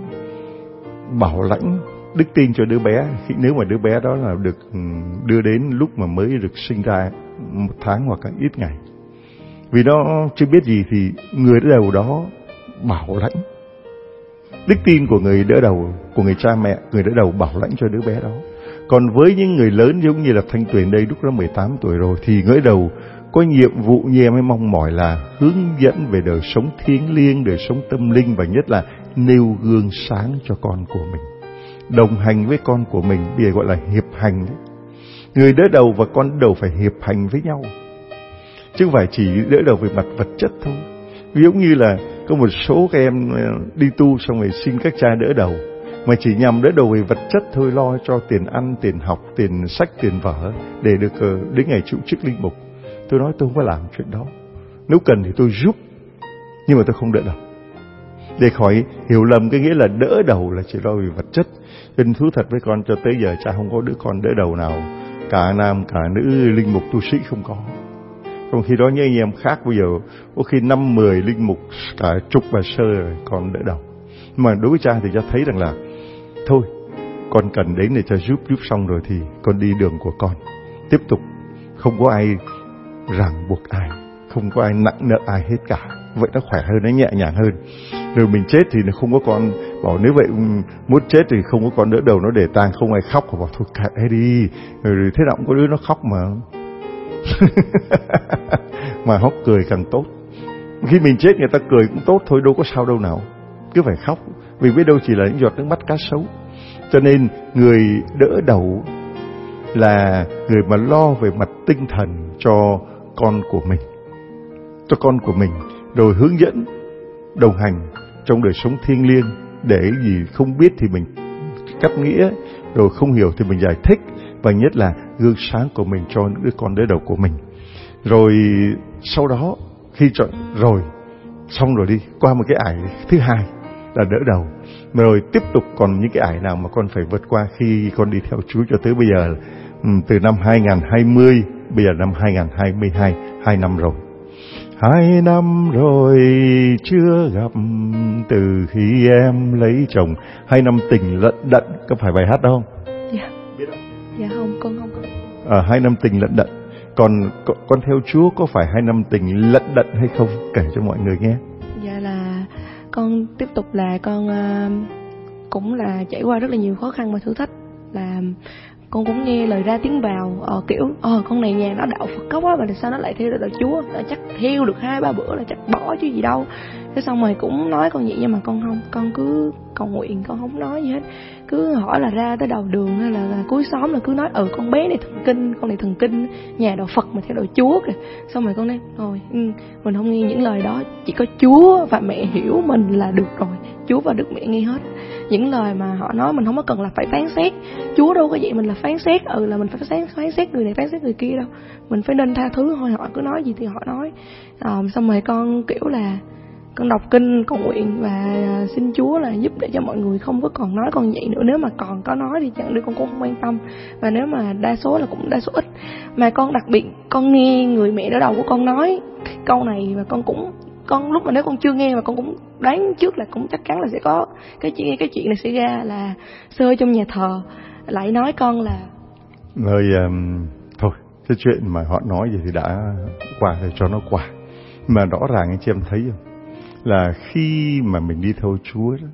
bảo lãnh đức tin cho đứa bé, khi nếu mà đứa bé đó là được đưa đến lúc mà mới được sinh ra một tháng hoặc là ít ngày. Vì nó chưa biết gì thì người đỡ đầu đó bảo lãnh đức tin của người đỡ đầu, của người cha mẹ, người đỡ đầu bảo lãnh cho đứa bé đó. Còn với những người lớn giống như là Thanh Tuyền đây, lúc đó mười tám tuổi rồi, thì người đỡ đầu có nhiệm vụ như em ấy mong mỏi là hướng dẫn về đời sống thiêng liêng, đời sống tâm linh, và nhất là nêu gương sáng cho con của mình, đồng hành với con của mình, bây giờ gọi là hiệp hành đấy. Người đỡ đầu và con đỡ đầu phải hiệp hành với nhau, chứ không phải chỉ đỡ đầu về mặt vật chất thôi. Ví dụ như là có một số các em đi tu xong rồi xin các cha đỡ đầu, mà chỉ nhằm đỡ đầu về vật chất thôi, lo cho tiền ăn, tiền học, tiền sách, tiền vở để được đến ngày trụ chức linh mục. Tôi nói tôi không có làm chuyện đó. Nếu cần thì tôi giúp, nhưng mà tôi không đỡ đầu. Để khỏi hiểu lầm cái nghĩa là đỡ đầu là chỉ lo về vật chất. Nên thú thật với con, cho tới giờ cha không có đứa con đỡ đầu nào, cả nam cả nữ linh mục tu sĩ không có. Trong khi đó như anh em khác bây giờ có khi năm mười linh mục, cả chục bà sơ rồi còn đỡ đầu. Mà đối với cha thì cha thấy rằng là thôi, con cần đến để cha giúp, giúp xong rồi thì con đi đường của con tiếp tục. Không có ai ràng buộc ai, không có ai nặng nợ ai hết cả. Vậy nó khỏe hơn, nó nhẹ nhàng hơn. Rồi mình chết thì nó không có con bảo nếu vậy muốn chết thì không có con đỡ đầu, nó để tang không ai khóc, bảo thôi kệ đi. Rồi thế nào cũng có đứa nó khóc mà. Mà hóc cười càng tốt. Khi mình chết người ta cười cũng tốt thôi, đâu có sao đâu nào. Cứ phải khóc, vì biết đâu chỉ là những giọt nước mắt cá sấu. Cho nên người đỡ đầu là người mà lo về mặt tinh thần cho con của mình, cho con của mình, rồi hướng dẫn, đồng hành trong đời sống thiêng liêng, để gì không biết thì mình cắt nghĩa, rồi không hiểu thì mình giải thích, và nhất là gương sáng của mình cho những đứa con đỡ đầu của mình. Rồi sau đó khi chọn rồi xong rồi đi qua một cái ải thứ hai là đỡ đầu, rồi tiếp tục còn những cái ải nào mà con phải vượt qua khi con đi theo Chúa cho tới bây giờ, từ năm hai không hai không, bây giờ năm hai không hai hai, hai năm rồi. Hai năm rồi chưa gặp từ khi em lấy chồng. Hai năm tình lận đận, có phải bài hát đó không? Dạ. Biết không? Dạ không, con không có. À, hai năm tình lận đận. Còn con theo Chúa có phải hai năm tình lận đận hay không? Kể cho mọi người nghe. Dạ là con tiếp tục là con uh, cũng là trải qua rất là nhiều khó khăn và thử thách. Là con cũng nghe lời ra tiếng vào, ờ, kiểu ờ con này nhà nó đạo Phật gốc á, mà tại sao nó lại theo đạo Chúa, là chắc theo được hai ba bữa là chắc bỏ chứ gì đâu. Thế xong rồi cũng nói con vậy, nhưng mà con không, con cứ cầu nguyện, con không nói gì hết. Cứ hỏi là ra tới đầu đường hay là, là cuối xóm là cứ nói ừ con bé này thần kinh, con này thần kinh, nhà đạo Phật mà theo đạo Chúa kìa. Xong rồi con nói thôi, ừ, mình không nghe những lời đó, chỉ có Chúa và mẹ hiểu mình là được rồi. Chúa và Đức Mẹ nghe hết. Những lời mà họ nói mình không có cần là phải phán xét. Chúa đâu có vậy mình là phán xét, ừ là mình phải phán xét, phán xét người này, phán xét người kia đâu. Mình phải nên tha thứ thôi, họ cứ nói gì thì họ nói. À, xong rồi con kiểu là con đọc kinh, cầu nguyện và xin Chúa là giúp để cho mọi người không có còn nói con vậy nữa. Nếu mà còn có nói thì chẳng đi con cũng không quan tâm. Và nếu mà đa số là cũng đa số ít. Mà con đặc biệt con nghe người mẹ đỡ đầu của con nói câu này, và con cũng con lúc mà nếu con chưa nghe mà con cũng đoán trước là cũng chắc chắn là sẽ có cái chuyện cái chuyện này xảy ra, là Sơ trong nhà thờ lại nói con là Rồi um, thôi cái chuyện mà họ nói gì thì đã qua thì cho nó qua. Mà rõ ràng anh chị em thấy không, là khi mà mình đi theo Chúa đó,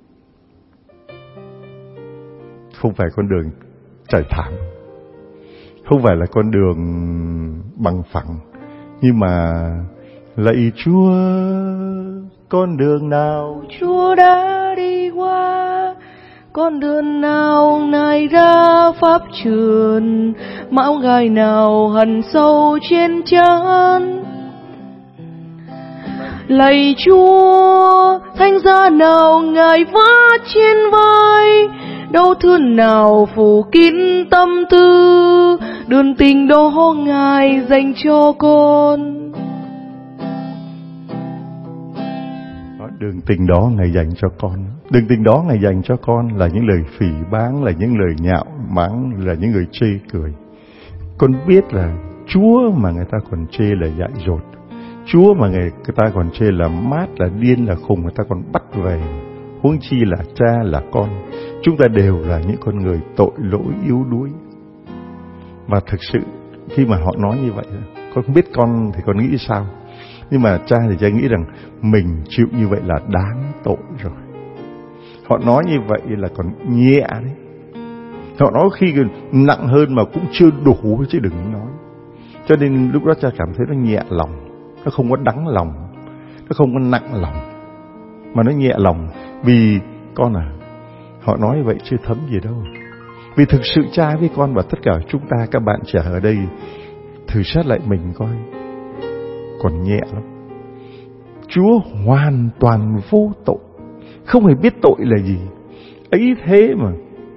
không phải con đường trải thảm, không phải là con đường bằng phẳng, nhưng mà lạy Chúa, con đường nào Chúa đã đi qua, con đường nào Ngài ra pháp trường, mão gai nào hằn sâu trên trán. Lạy Chúa, thánh giá nào Ngài vác trên vai, đau thương nào phủ kín tâm tư, đường tình đó Ngài dành cho con. Đường tình đó Ngài dành cho con. Đường tình đó Ngài dành cho con là những lời phỉ báng, là những lời nhạo mắng, là những người chê cười. Con biết là Chúa mà người ta còn chê là dại dột, Chúa mà người ta còn chê là mát, là điên, là khùng, người ta còn bắt về, huống chi là cha, là con. Chúng ta đều là những con người tội lỗi yếu đuối. Và thực sự khi mà họ nói như vậy, con không biết con thì con nghĩ sao, nhưng mà cha thì cha nghĩ rằng mình chịu như vậy là đáng tội rồi. Họ nói như vậy là còn nhẹ đấy. Họ nói khi nặng hơn mà cũng chưa đủ chứ đừng nói. Cho nên lúc đó cha cảm thấy nó nhẹ lòng, nó không có đắng lòng, nó không có nặng lòng, mà nó nhẹ lòng. Vì con à, họ nói vậy chưa thấm gì đâu. Vì thực sự cha với con và tất cả chúng ta, các bạn trẻ ở đây, thử xét lại mình coi, còn nhẹ lắm. Chúa hoàn toàn vô tội, không hề biết tội là gì. Ấy thế mà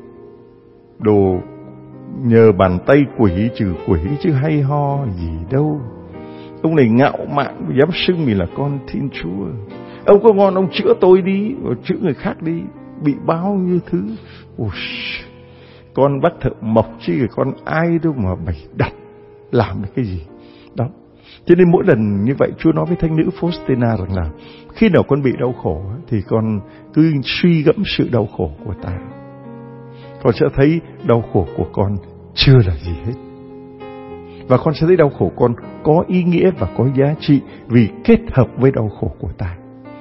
đồ nhờ bàn tay quỷ trừ quỷ chứ hay ho gì đâu. Ông này ngạo mạn dám xưng mình là con Thiên Chúa. Ông có ngon ông chữa tôi đi, chữa người khác đi, bị bao nhiêu thứ. Ôi, con bác thợ mộc chứ con ai đâu mà bày đặt làm được cái gì đó. Cho nên mỗi lần như vậy Chúa nói với thánh nữ Faustina rằng là khi nào con bị đau khổ thì con cứ suy gẫm sự đau khổ của ta, con sẽ thấy đau khổ của con chưa là gì hết. Và con sẽ thấy đau khổ con có ý nghĩa và có giá trị vì kết hợp với đau khổ của ta.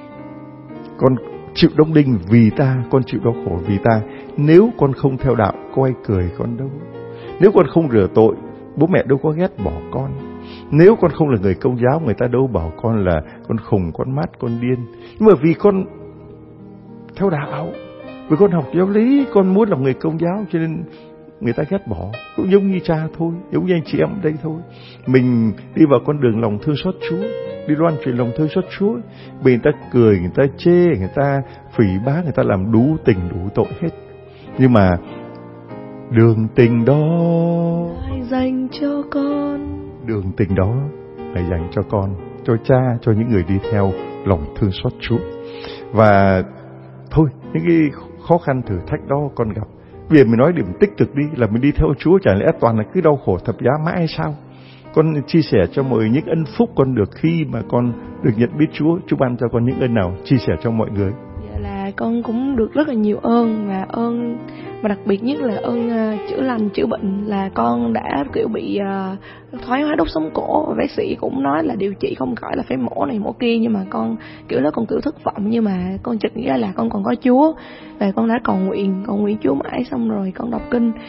Con chịu đóng đinh vì ta, con chịu đau khổ vì ta. Nếu con không theo đạo, có ai cười con đâu. Nếu con không rửa tội, bố mẹ đâu có ghét bỏ con. Nếu con không là người Công giáo, người ta đâu bảo con là con khùng, con mát, con điên. Nhưng mà vì con theo đạo, vì con học giáo lý, con muốn làm người Công giáo, cho nên người ta ghét bỏ. Cũng giống như cha thôi, giống như anh chị em ở đây thôi. Mình đi vào con đường lòng thương xót Chúa, đi loan truyền lòng thương xót Chúa, bị người ta cười, người ta chê, người ta phỉ báng, người ta làm đủ tình đủ tội hết. Nhưng mà đường tình đó Ngài dành cho con, đường tình đó Ngài dành cho con, cho cha, cho những người đi theo lòng thương xót Chúa. Và thôi, những cái khó khăn thử thách đó con gặp, bây giờ mình nói điểm tích cực đi, là mình đi theo Chúa chả lẽ toàn là cứ đau khổ thập giá mãi hay sao? Con chia sẻ cho mọi người những ân phúc con được khi mà con được nhận biết Chúa. Chúa ban cho con những ơn nào chia sẻ cho mọi người? Dạ là con cũng được rất là nhiều ơn, và ơn mà đặc biệt nhất là ơn uh, chữa lành, chữa bệnh. Là con đã kiểu bị uh, thoái hóa đốt sống cổ, bác sĩ cũng nói là điều trị không khỏi là phải mổ này mổ kia, nhưng mà con kiểu đó con kiểu thất vọng. Nhưng mà con chợt nghĩ ra là con còn có Chúa, và con đã cầu nguyện cầu nguyện Chúa mãi, xong rồi con đọc kinh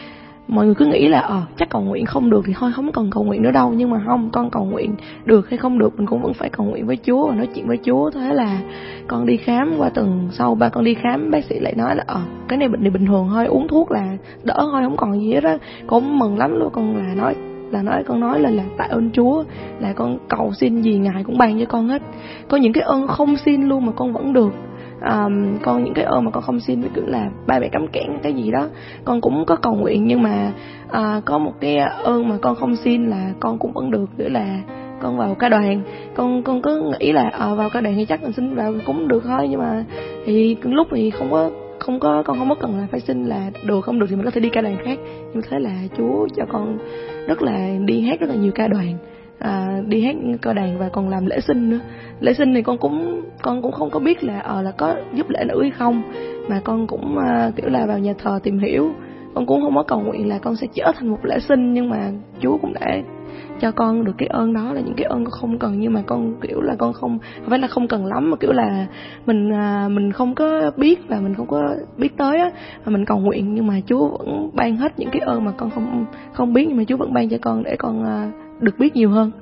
mọi người cứ nghĩ là ờ chắc cầu nguyện không được thì thôi không cần cầu nguyện nữa đâu, nhưng mà không, con cầu nguyện được hay không được mình cũng vẫn phải cầu nguyện với Chúa và nói chuyện với Chúa. Thế là con đi khám, qua tuần sau ba con đi khám, bác sĩ lại nói là ờ cái này bệnh này bình thường thôi, uống thuốc là đỡ thôi, không còn gì hết á. Con mừng lắm luôn, con là nói là nói con nói là là tạ ơn Chúa, là con cầu xin gì Ngài cũng ban cho con hết. Có những cái ơn không xin luôn mà con vẫn được. À, con những cái ơn mà con không xin, ví dụ là ba mẹ cấm cản cái gì đó con cũng có cầu nguyện, nhưng mà à, có một cái ơn mà con không xin là con cũng vẫn được, nghĩa là con vào ca đoàn. Con con cứ nghĩ là à, vào ca đoàn thì chắc mình xin vào cũng được thôi, nhưng mà thì lúc thì không có không có con không có cần là phải xin, là được không được thì mình có thể đi ca đoàn khác. Nhưng thế là Chúa cho con rất là đi hát rất là nhiều ca đoàn, à, đi hát ca đoàn và còn làm lễ sinh nữa. Lễ sinh thì con cũng con cũng không có biết là ờ là có giúp lễ nữ hay không, mà con cũng à, kiểu là vào nhà thờ tìm hiểu. Con cũng không có cầu nguyện là con sẽ trở thành một lễ sinh, nhưng mà Chúa cũng đã cho con được cái ơn đó, là những cái ơn con không cần, nhưng mà con kiểu là con không không phải là không cần lắm, mà kiểu là mình à, mình không có biết và mình không có biết tới á, mà mình cầu nguyện nhưng mà Chúa vẫn ban hết những cái ơn mà con không không biết, nhưng mà Chúa vẫn ban cho con để con à, được biết nhiều hơn.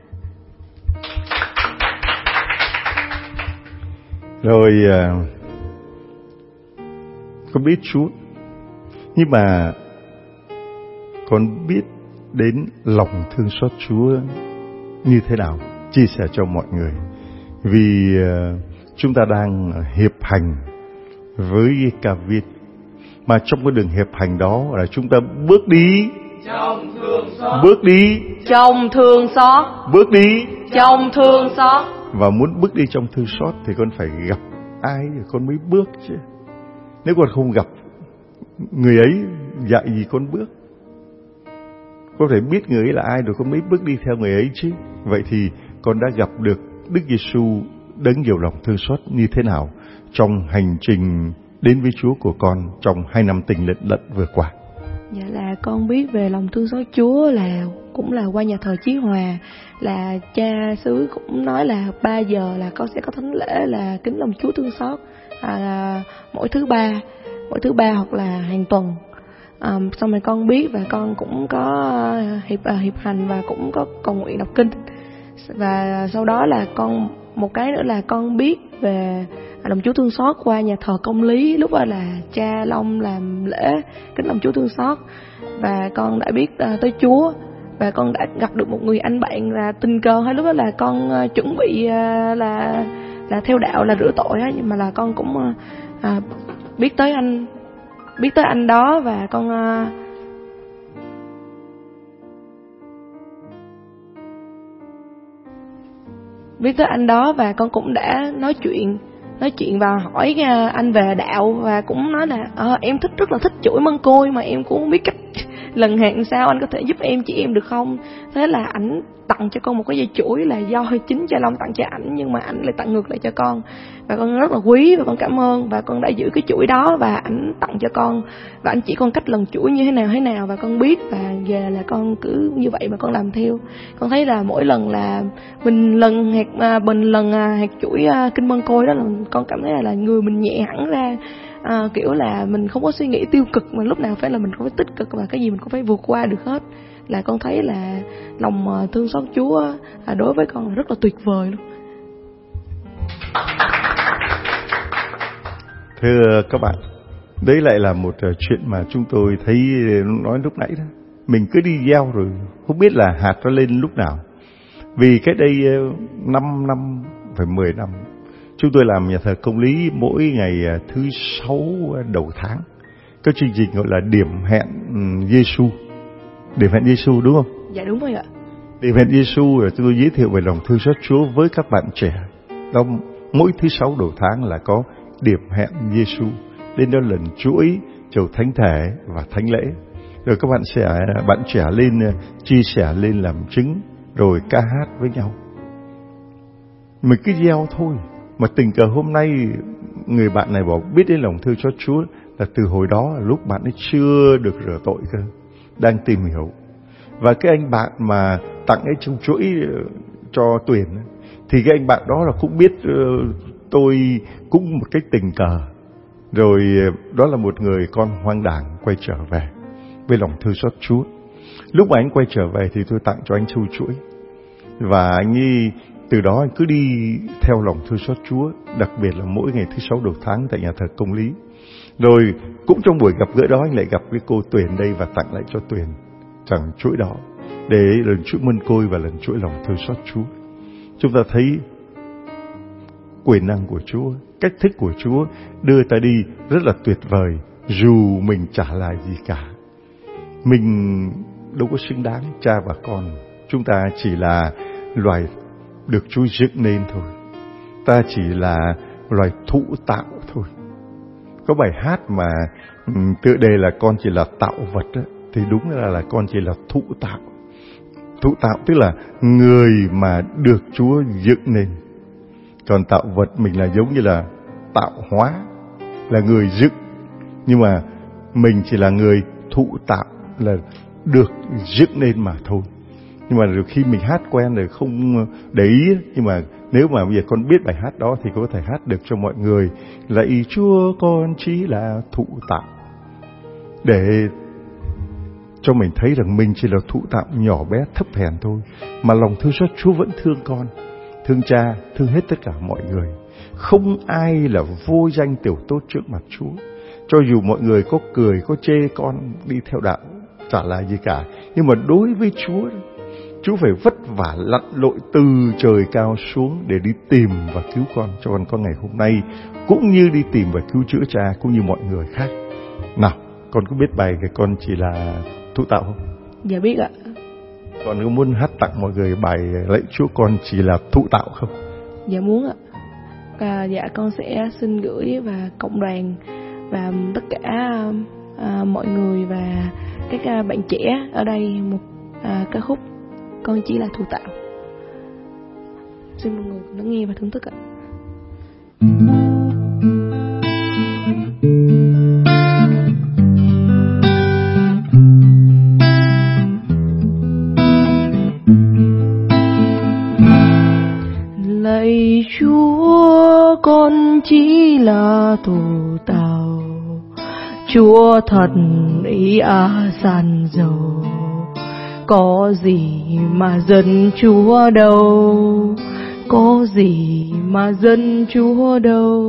Rồi à, con biết Chúa, nhưng mà con biết đến lòng thương xót Chúa như thế nào, chia sẻ cho mọi người. Vì uh, chúng ta đang hiệp hành với ca viết, mà trong cái đường hiệp hành đó là chúng ta bước đi trong thương xót, bước đi trong thương xót, bước đi trong thương xót. Và muốn bước đi trong thương xót thì con phải gặp ai thì con mới bước chứ. Nếu con không gặp người ấy dạy gì con bước. Con phải biết người ấy là ai rồi con mới bước đi theo người ấy chứ. Vậy thì con đã gặp được Đức Giêsu đấng nhiều lòng thương xót như thế nào trong hành trình đến với Chúa của con trong hai năm tình lận lận vừa qua? Dạ là con biết về lòng thương xót Chúa là cũng là qua nhà thờ Chí Hòa, là cha xứ cũng nói là ba giờ là con sẽ có thánh lễ là kính lòng Chúa thương xót, à, mỗi thứ ba mỗi thứ ba hoặc là hàng tuần. À, xong rồi con biết và con cũng có hiệp à, hiệp hành và cũng có cầu nguyện đọc kinh. Và sau đó là con một cái nữa là con biết về lòng Chúa thương xót qua nhà thờ Công Lý, lúc đó là cha Long làm lễ kính lòng Chúa thương xót, và con đã biết uh, tới Chúa, và con đã gặp được một người anh bạn là tình cờ hay lúc đó là con uh, chuẩn bị uh, là là theo đạo là rửa tội á, nhưng mà là con cũng uh, uh, biết tới anh biết tới anh đó và con uh, biết tới anh đó và con cũng đã nói chuyện nói chuyện và hỏi anh về đạo, và cũng nói là ờ, em thích rất là thích chuỗi măng côi mà em cũng không biết cách lần hàng sao, anh có thể giúp em chị em được không? Thế là ảnh tặng cho con một cái dây chuỗi là do chính cha Long tặng cho ảnh, nhưng mà ảnh lại tặng ngược lại cho con, và con rất là quý và con cảm ơn, và con đã giữ cái chuỗi đó và ảnh tặng cho con, và ảnh chỉ con cách lần chuỗi như thế nào thế nào và con biết, và về là con cứ như vậy mà con làm theo. Con thấy là mỗi lần là mình lần hạt à, mình lần à, hạt chuỗi à, kinh măng côi đó là con cảm thấy là, là người mình nhẹ hẳn ra. À, kiểu là mình không có suy nghĩ tiêu cực, mà lúc nào phải là mình cũng phải tích cực, và cái gì mình cũng phải vượt qua được hết. Là con thấy là lòng thương xót Chúa à, đối với con là rất là tuyệt vời luôn. Thưa các bạn, đấy lại là một chuyện mà chúng tôi thấy nói lúc nãy đó. Mình cứ đi gieo rồi không biết là hạt nó lên lúc nào. Vì cái đây năm năm, phải mười năm, chúng tôi làm nhà thờ Công Lý mỗi ngày thứ sáu đầu tháng có chương trình gọi là điểm hẹn Giêsu. Điểm hẹn Giêsu đúng không? Dạ đúng rồi ạ. Điểm hẹn Giêsu là tôi giới thiệu về lòng thương xót Chúa với các bạn trẻ. Đó, mỗi thứ sáu đầu tháng là có điểm hẹn Giêsu. Đến đó lần chuỗi chầu thánh thể và thánh lễ. Rồi các bạn sẽ bạn trẻ lên chia sẻ, lên làm chứng, rồi ca hát với nhau. Mình cứ gieo thôi. Mà tình cờ hôm nay người bạn này bảo biết đến lòng thương xót Chúa là từ hồi đó là lúc bạn ấy chưa được rửa tội cơ, đang tìm hiểu. Và cái anh bạn mà tặng ấy trong chuỗi cho Tuyền thì cái anh bạn đó là cũng biết tôi cũng một cách tình cờ. Rồi đó là một người con hoang đàng quay trở về. với lòng thương xót Chúa. Lúc mà anh quay trở về thì tôi tặng cho anh sâu chuỗi. Và anh ấy từ đó anh cứ đi theo lòng thương xót Chúa, đặc biệt là mỗi ngày thứ sáu đầu tháng tại nhà thờ Công lý. Rồi cũng trong buổi gặp gỡ đó anh lại gặp cái cô Tuyền đây và tặng lại cho Tuyền chẳng chuỗi đó, để lần chuỗi mân côi và lần chuỗi lòng thương xót Chúa. Chúng ta thấy quyền năng của Chúa, cách thức của Chúa đưa ta đi rất là tuyệt vời, dù mình chả là gì cả. Mình đâu có xứng đáng cha và con, chúng ta chỉ là loài được Chúa dựng nên thôi. Ta chỉ là loài thụ tạo thôi. Có bài hát mà tựa đề là con chỉ là tạo vật đó, thì đúng là là con chỉ là thụ tạo. Thụ tạo tức là người mà được Chúa dựng nên. Còn tạo vật mình là giống như là tạo hóa, là người dựng. Nhưng mà mình chỉ là người thụ tạo, là được dựng nên mà thôi. Nhưng mà khi mình hát quen rồi không để ý. Nhưng mà nếu mà bây giờ con biết bài hát đó thì có thể hát được cho mọi người. Lạy Chúa con chỉ là thụ tạo, để cho mình thấy rằng mình chỉ là thụ tạo nhỏ bé thấp hèn thôi. Mà lòng thương xót Chúa vẫn thương con, thương cha, thương hết tất cả mọi người. Không ai là vô danh tiểu tốt trước mặt Chúa. Cho dù mọi người có cười, có chê con đi theo đạo, chả là gì cả. Nhưng mà đối với Chúa, Chúa phải vất vả lặn lội từ trời cao xuống để đi tìm và cứu con cho con có ngày hôm nay, cũng như đi tìm và cứu chữa cha, cũng như mọi người khác. Nào, con có biết bài cái con chỉ là thụ tạo không? Dạ biết ạ. Con có muốn hát tặng mọi người bài lạy Chúa con chỉ là thụ tạo không? Dạ muốn ạ. À, dạ con sẽ xin gửi và cộng đoàn và tất cả à, mọi người và các à, bạn trẻ ở đây một à, ca khúc Con chỉ là thụ tạo. Xin mọi người lắng nghe và thưởng thức ạ. Lạy Chúa con chỉ là thụ tạo, Chúa thật ý à san dầu, có gì mà dân Chúa đâu, có gì mà dân Chúa đâu.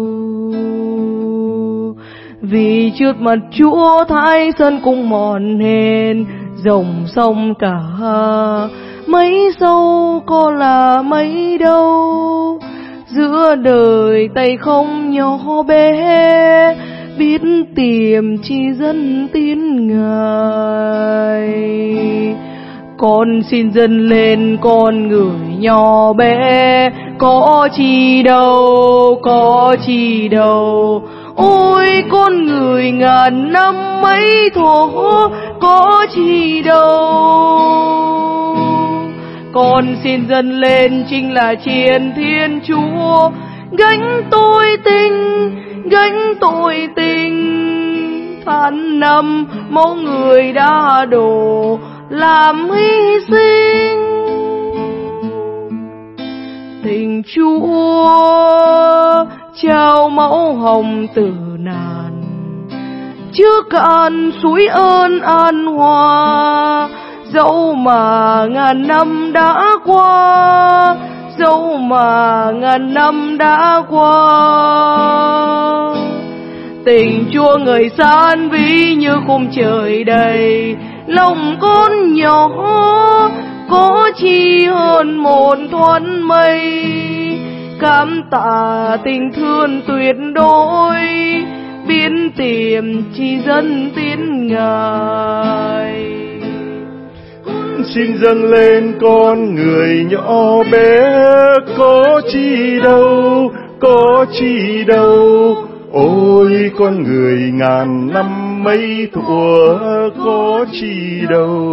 Vì trước mặt Chúa thái sơn cũng mòn hèn, dòng sông cả mấy sâu có là mấy đâu. Giữa đời tay không nhỏ bé, biết tìm chi dân tin Ngài. Con xin dâng lên con người nhỏ bé, có chi đâu, có chi đâu. Ôi con người ngàn năm mấy thổ, có chi đâu. Con xin dâng lên chính là chiến Thiên Chúa, gánh tội tình, gánh tội tình. Tháng năm máu người đã đổ làm hy sinh. Tình Chúa trao máu hồng từ nàn, chưa cạn suối ơn an hòa. Dẫu mà ngàn năm đã qua, dẫu mà ngàn năm đã qua, tình Chúa người san ví như khung trời đầy. Lòng con nhỏ có chi hơn một thoáng mây, cảm tạ tình thương tuyệt đối, biến tìm chi dân tín Ngài. Xin dâng lên con người nhỏ bé, có chi đâu, có chi đâu. Ôi con người ngàn năm mấy thuở, có chi đâu.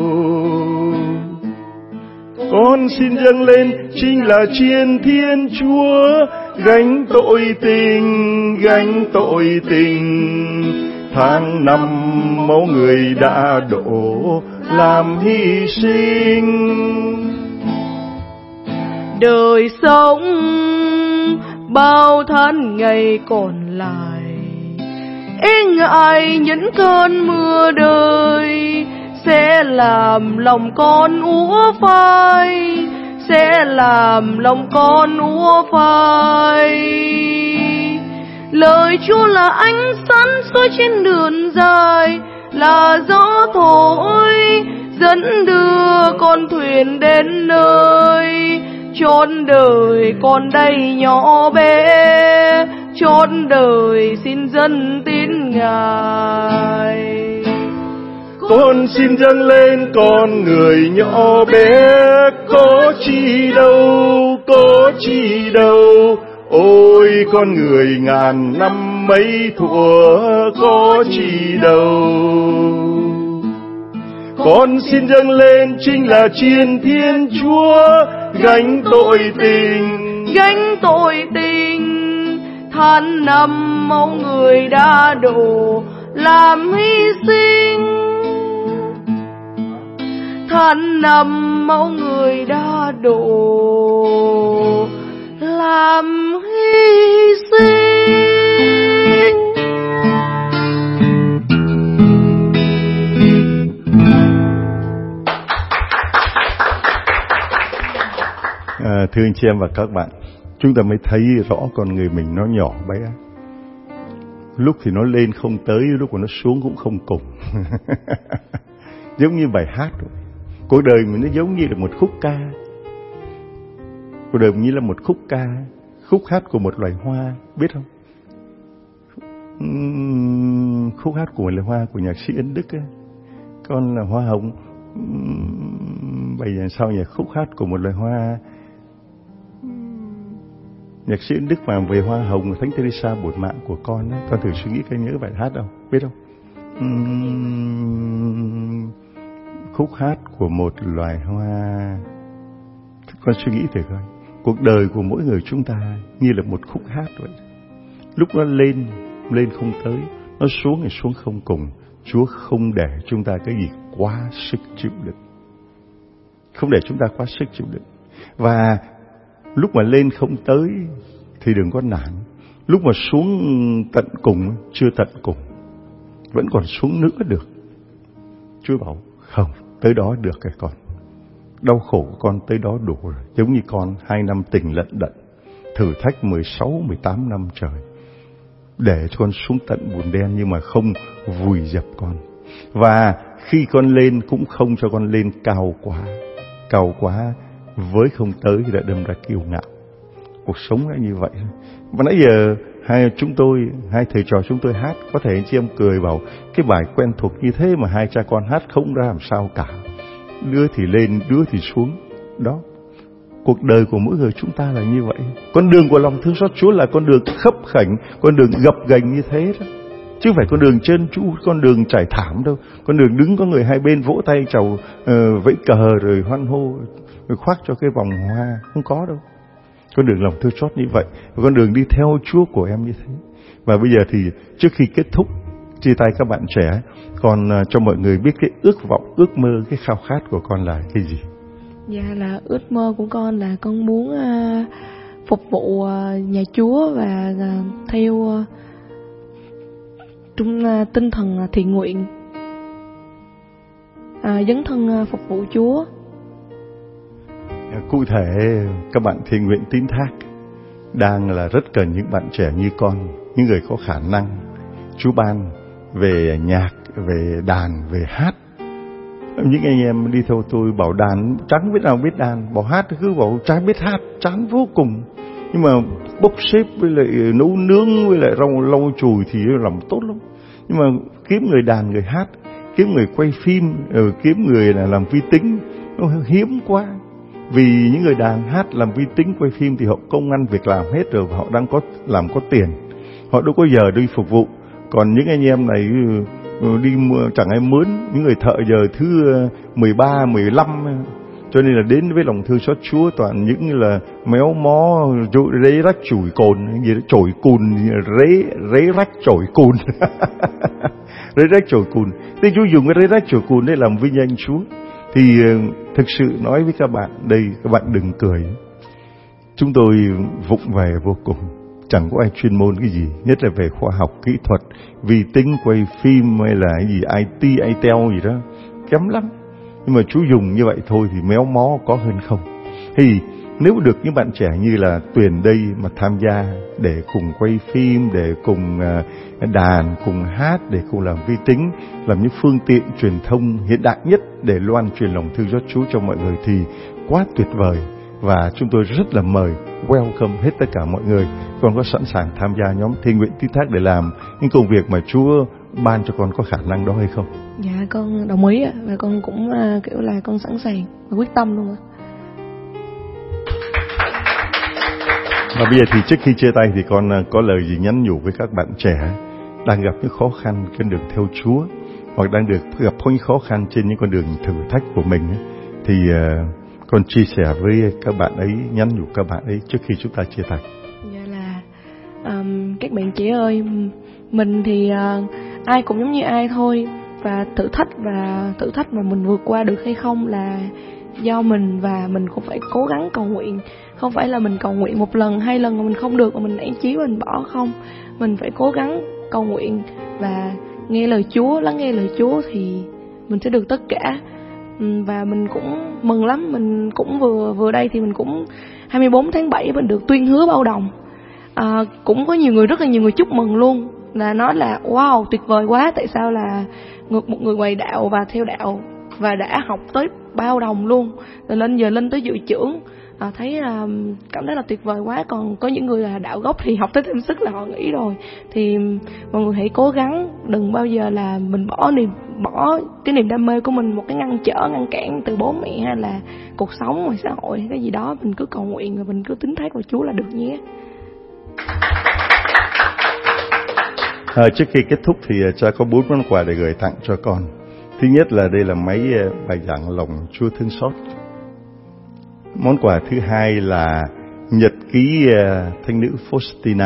Con xin dâng lên chính là chiến Thiên Chúa, gánh tội tình, gánh tội tình. Tháng năm máu người đã đổ làm hy sinh. Đời sống bao tháng ngày còn lại, e ngại những cơn mưa đời sẽ làm lòng con úa phai, sẽ làm lòng con úa phai. Lời Chúa là ánh sáng soi trên đường dài, là gió thổi dẫn đưa con thuyền đến nơi. Chốn đời con đây nhỏ bé, chốn đời xin dân tín Ngài. Con xin dâng lên con người nhỏ bé, có chi đâu, có chi đâu. Ôi con người ngàn năm mấy thuở, có chi đâu. Con xin dâng lên chính là chiên Thiên Chúa, gánh tội tình, gánh tội tình. Than năm máu người đã đổ làm hy sinh, than năm máu người đã đổ làm hy sinh. À, thưa anh chị em và các bạn, chúng ta mới thấy rõ con người mình nó nhỏ bé. Lúc thì nó lên không tới, lúc mà nó xuống cũng không cùng. Giống như bài hát rồi. Cuộc đời mình nó giống như là một khúc ca. Cuộc đời mình như là một khúc ca, khúc hát của một loài hoa, biết không? Uhm, khúc hát của một loài hoa của nhạc sĩ Ấn Đức ấy. Con là hoa hồng. Uhm, bây giờ sau nhạc khúc hát của một loài hoa. Nhạc sĩ Ấn Đức mà về hoa hồng Thánh Teresa bổn mạng của con ấy. Con thử suy nghĩ cái nhớ bài hát đâu, biết không? Uhm, khúc hát của một loài hoa. Con suy nghĩ thử coi, cuộc đời của mỗi người chúng ta như là một khúc hát vậy. Lúc nó lên, lên không tới, nó xuống thì xuống không cùng. Chúa không để chúng ta cái gì quá sức chịu đựng, không để chúng ta quá sức chịu đựng. Và lúc mà lên không tới thì đừng có nản. Lúc mà xuống tận cùng, chưa tận cùng, vẫn còn xuống nữa được. Chúa bảo không, tới đó được cái con. Đau khổ của con tới đó đủ rồi. Giống như con hai năm tình lận đận, thử thách mười sáu, mười tám năm trời, để cho con xuống tận bùn đen nhưng mà không vùi dập con. Và khi con lên cũng không cho con lên cao quá. Cao quá với không tới thì đã đâm ra kiêu ngạo. Cuộc sống là như vậy. Và nãy giờ hai chúng tôi, hai thầy trò chúng tôi hát, có thể anh chị em cười bảo cái bài quen thuộc như thế mà hai cha con hát không ra làm sao cả. Đứa thì lên, đứa thì xuống. Đó, cuộc đời của mỗi người chúng ta là như vậy. Con đường của lòng thương xót Chúa là con đường khấp khểnh, con đường gập ghềnh như thế đó, chứ không phải con đường trơn tru, con đường trải thảm đâu. Con đường đứng có người hai bên vỗ tay chào, uh, vẫy cờ rồi hoan hô, rồi khoác cho cái vòng hoa, không có đâu. Con đường lòng thương xót như vậy, và con đường đi theo Chúa của em như thế. Và bây giờ thì trước khi kết thúc chia tay các bạn trẻ, con uh, cho mọi người biết cái ước vọng, ước mơ, cái khao khát của con là cái gì? Dạ, là ước mơ của con là con muốn uh, phục vụ uh, nhà Chúa và uh, theo uh, trong uh, tinh thần uh, thiện nguyện, uh, dấn thân uh, phục vụ Chúa. Cụ thể các bạn thiện nguyện tín thác đang là rất cần những bạn trẻ như con, những người có khả năng Chúa ban về nhạc, về đàn, về hát. Những anh em đi theo tôi bảo đàn chẳng biết nào biết đàn, bảo hát cứ bảo chẳng biết hát, chán vô cùng. Nhưng mà bốc xếp với lại nấu nướng với lại rau lau chùi thì làm tốt lắm. Nhưng mà kiếm người đàn, người hát, kiếm người quay phim, kiếm người là làm vi tính, nó hiếm quá. Vì những người đàn hát làm vi tính quay phim thì họ công ăn việc làm hết rồi, và họ đang có làm có tiền, họ đâu có giờ đi phục vụ. Còn những anh em này đi chẳng ai mướn, những người thợ giờ thứ mười ba, mười lăm, cho nên là đến với lòng thương xót Chúa toàn những là méo mó, rế rách chổi cồn, gì đó, chổi cùn, rế rế rách chổi cùn, rế rách chổi cùn. Thế Chúa dùng cái rế rách chổi cùn để làm vinh danh Chúa. Thì thực sự nói với các bạn đây, các bạn đừng cười. Chúng tôi vụng về vô cùng. chẳng có ai chuyên môn cái gì, nhất là về khoa học kỹ thuật, vi tính, quay phim hay là cái gì i tê, i tê lờ gì đó, kém lắm. Nhưng mà chú dùng như vậy thôi thì méo mó có hơn không. Thì nếu được những bạn trẻ như là Tuyền đây mà tham gia để cùng quay phim, để cùng đàn, cùng hát, để cùng làm vi tính, làm những phương tiện truyền thông hiện đại nhất để loan truyền lòng thương xót Chúa cho mọi người thì quá tuyệt vời. Và chúng tôi rất là mời, welcome hết tất cả mọi người. Con có sẵn sàng tham gia nhóm Thiên Nguyện Tín Thác để làm những công việc mà Chúa ban cho con có khả năng đó hay không? Dạ con đồng ý ạ, và con cũng uh, kiểu là con sẵn sàng và quyết tâm luôn ạ. Và bây giờ thì trước khi chia tay thì con có lời gì nhắn nhủ với các bạn trẻ đang gặp những khó khăn trên đường theo Chúa, hoặc đang được gặp những khó khăn trên những con đường thử thách của mình, thì uh, con chia sẻ với các bạn ấy, nhắn nhủ các bạn ấy trước khi chúng ta chia tay. Dạ là um, các bạn trẻ ơi, mình thì uh, ai cũng giống như ai thôi, và thử thách và thử thách mà mình vượt qua được hay không là do mình, và mình cũng phải cố gắng cầu nguyện. Không phải là mình cầu nguyện một lần hai lần mà mình không được mà mình nản chí mình bỏ, không. Mình phải cố gắng cầu nguyện và nghe lời Chúa, lắng nghe lời Chúa thì mình sẽ được tất cả. Và mình cũng mừng lắm, mình cũng vừa vừa đây thì mình cũng hai mươi bốn tháng bảy mình được tuyên hứa Bao Đồng. À, cũng có nhiều người, rất là nhiều người chúc mừng luôn, là nói là wow tuyệt vời quá, tại sao là một người ngoài đạo và theo đạo và đã học tới Bao Đồng luôn, rồi lên giờ lên tới dự trưởng. À, thấy là cảm thấy là tuyệt vời quá. Còn có những người là đạo gốc thì học tới thêm sức là họ nghỉ rồi. Thì mọi người hãy cố gắng, đừng bao giờ là mình bỏ niềm bỏ cái niềm đam mê của mình, một cái ngăn trở ngăn cản từ bố mẹ hay là cuộc sống ngoài xã hội hay cái gì đó. Mình cứ cầu nguyện và mình cứ tín thác vào Chúa là được nhé. À, trước khi kết thúc thì cha có bốn món quà để gửi tặng cho con. Thứ nhất là đây là máy bài giảng Lòng Chúa Thương Xót. Món quà thứ hai là nhật ký thánh nữ Faustina,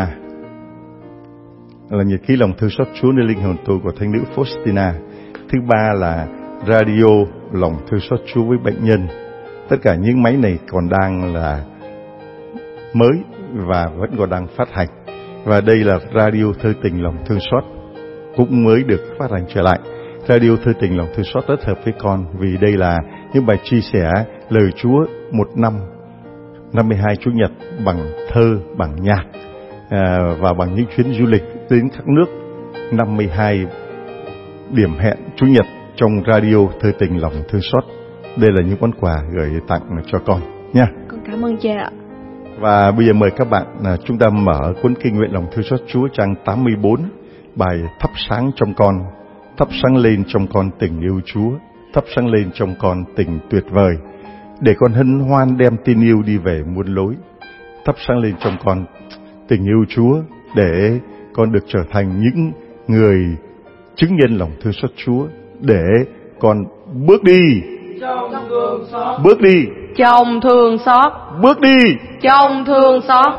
là nhật ký lòng thương xót Chúa nơi linh hồn tôi của thánh nữ Faustina. Thứ ba là radio lòng thương xót Chúa với bệnh nhân. Tất cả những máy này còn đang là mới và vẫn còn đang phát hành. Và đây là radio thơ tình lòng thương xót cũng mới được phát hành trở lại. Radio thơ tình lòng thương xót rất hợp với con, vì đây là những bài chia sẻ lời Chúa một năm, năm mươi hai Chủ nhật bằng thơ, bằng nhạc, à, và bằng những chuyến du lịch đến các nước, năm mươi hai điểm hẹn Chủ nhật trong radio thơ tình lòng thương xót. Đây là những món quà gửi tặng cho con nha. Con cảm ơn cha ạ. Và bây giờ mời các bạn à, chúng ta mở cuốn kinh nguyện lòng thương xót Chúa trang tám mươi bốn, bài thắp sáng trong con. Thắp sáng lên trong con tình yêu Chúa, thắp sáng lên trong con tình tuyệt vời, để con hân hoan đem tin yêu đi về muôn lối. Thắp sáng lên trong con tình yêu Chúa, để con được trở thành những người chứng nhân lòng thương xót Chúa, để con bước đi trong thương xót, bước đi Trong thương xót, bước đi trong thương xót.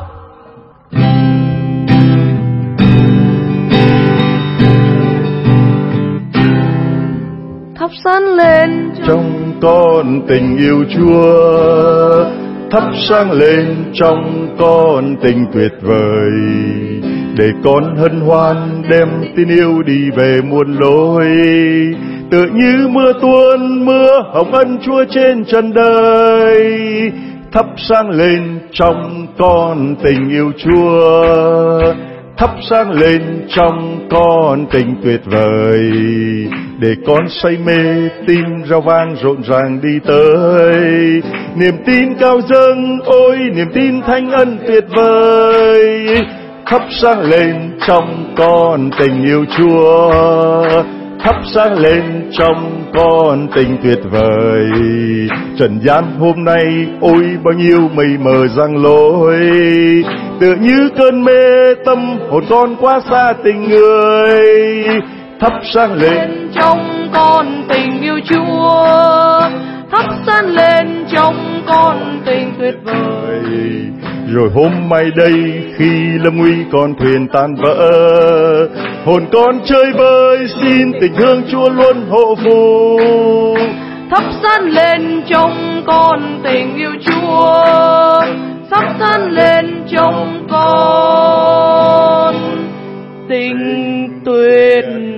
Thắp sáng lên trong con tình yêu Chúa, thắp sáng lên trong con tình tuyệt vời, để con hân hoan đem tin yêu đi về muôn lối. Tự như mưa tuôn mưa hồng ân Chúa trên trần đời, thắp sáng lên trong con tình yêu Chúa, thắp sáng lên trong con tình tuyệt vời, để con say mê tim rao vang rộn ràng đi tới. Niềm tin cao dâng, ôi niềm tin thánh ân tuyệt vời, thắp sáng lên trong con tình yêu Chúa, thắp sáng lên trong con tình tuyệt vời. Trần gian hôm nay ôi bao nhiêu mây mờ giăng lối, tựa như cơn mê tâm hồn con quá xa tình người. Thắp sáng lên trong con tình yêu Chúa, thắp sáng lên trong con tình tuyệt vời. Rồi hôm mai đây khi lâm nguy con thuyền tan vỡ, hồn con chơi vơi xin tình thương Chúa luôn hộ phù. Thắp sáng lên trong con tình yêu Chúa, thắp sáng lên trong con Amen.